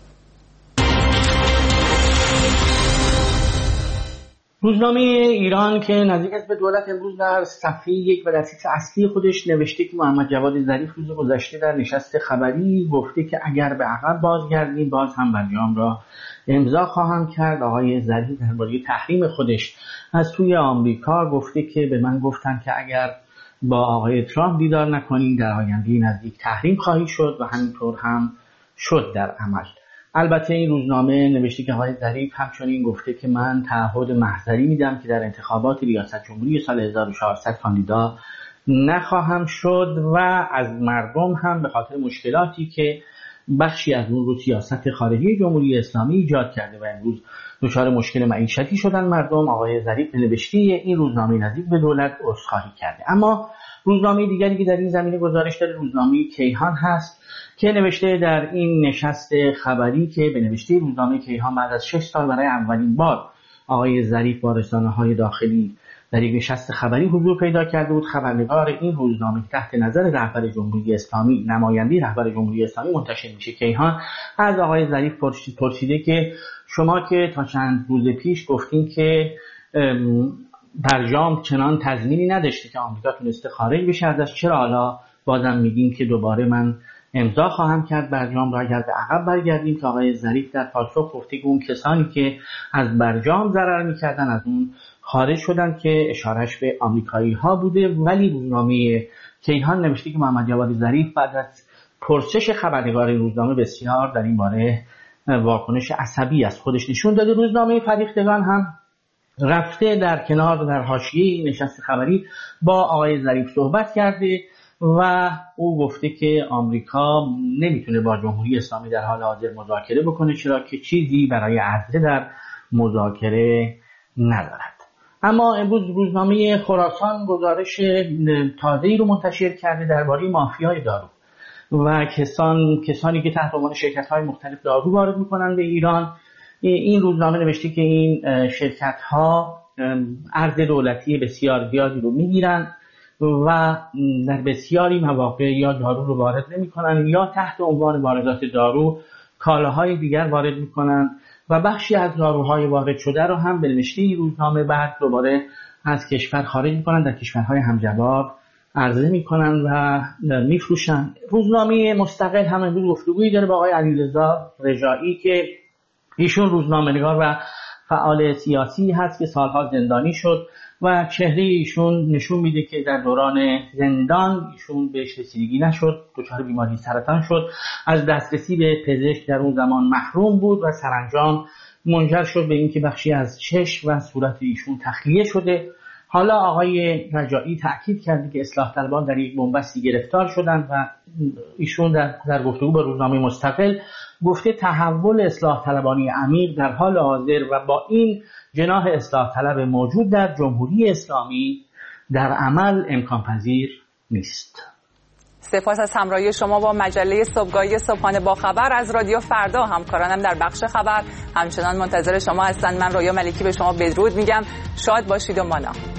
روزنامه ایران که نزدیک است به دولت امروز در صفحه یک و در سیت اصلی خودش نوشته که محمد جواد ظریف روز گذشته در نشست خبری گفته که اگر به عقب بازگردیم باز هم برجام را امضا خواهم کرد. آقای ظریف درباره تحریم خودش از توی آمریکا گفته که به من گفتن که اگر با آقای ترامپ دیدار نکنیم در آینده نزدیک تحریم خواهی شد و همینطور هم شد در عمل. البته این روزنامه نوشته که آقای ظریف همچنین گفته که من تعهد محضری میدم که در انتخابات ریاست جمهوری سال هزار و چهارصد کاندیدا نخواهم شد و از مردم هم به خاطر مشکلاتی که بخشی از اون رو سیاست خارجی جمهوری اسلامی ایجاد کرده و امروز دچار مشکل معیشتی شدن مردم، آقای ظریف به نوشته این روزنامه نزدیک به دولت عذرخواهی کرده. اما روزنامه دیگری که در این زمینه گزارش داره روزنامه کیهان هست که نوشته در این نشست خبری که به نوشته روزنامه کیهان بعد از شش سال برای اولین بار آقای ظریف با رسانه‌های داخلی در یک نشست خبری حضور پیدا کرده بود. خبرنگار این روزنامه تحت نظر رهبر جمهوری اسلامی، نماینده رهبر جمهوری اسلامی منتشر میشه کیهان، از آقای ظریف پرسیده که شما که تا چند روز پیش گفتین که برجام چنان تضمینی نداشته که آمریکا تونسته خارج بشه ازش، چرا حالا بازم میگین که دوباره من امضا خواهم کرد برجام را اگر به عقب برگردیم؟ که آقای ظریف در پاسخ گفته که اون کسانی که از برجام ضرر میکردن از اون خارج شدن که اشارش به آمریکایی ها بوده. ولی روزنامه کیهان نوشته که محمد جواد ظریف بعد از پرسش خبرنگار روزنامه بسیار در این باره واکنش عصبی از خودش نشون داده. روزنامه فریختگان هم رفته در کنار در حاشیه نشست خبری با آقای ظریف صحبت کرده و او گفته که آمریکا نمیتونه با جمهوری اسلامی در حال حاضر مذاکره بکنه چرا که چیزی برای عرضه در مذاکره ندارد. اما امروز روزنامه خراسان گزارش تازه‌ای رو منتشر کرده درباره مافیای دارو و کسان کسانی که تحت عنوان شرکت‌های مختلف دارو وارد می‌کنن به ایران. این روزنامه نوشته که این شرکت‌ها ارز دولتی بسیار زیادی رو می‌گیرن و در بسیاری مواقع یا دارو رو وارد نمی‌کنن یا تحت عنوان واردات دارو کالاهای دیگر وارد می‌کنن و بخشی از داروهای وارد شده رو هم به نوشته روزنامه بعد دوباره از کشور خارج می‌کنن، در کشورهای همجواب عرضه می‌کنن و می‌فروشن. روزنامه مستقل هم امروز گفتگویی داره با آقای علیرضا رجایی که ایشون روزنامه‌نگار و فعال سیاسی هست که سالها زندانی شد و چهره ایشون نشون میده که در دوران زندان ایشون بهش رسیدگی نشد، دچار بیماری سرطان شد، از دسترسی به پزشک در اون زمان محروم بود و سرانجام منجر شد به اینکه بخشی از چشم و صورت ایشون تخلیه شده. حالا آقای رجایی تأکید کرده که اصلاح طلبان در یک بنبستی گرفتار شدن و ایشون در, در گفتگو با روزنامه مستقل گفته تحول اصلاح طلبانی عمیق در حال حاضر و با این جناح اصلاح طلب موجود در جمهوری اسلامی در عمل امکان پذیر نیست. سپاس از همراهی شما با مجله صبحگاهی صبحانه با خبر از رادیو فردا. همکارانم در بخش خبر همچنان منتظر شما هستند. من رویا ملکی به شما بدرود میگم. شاد باشید و مانا.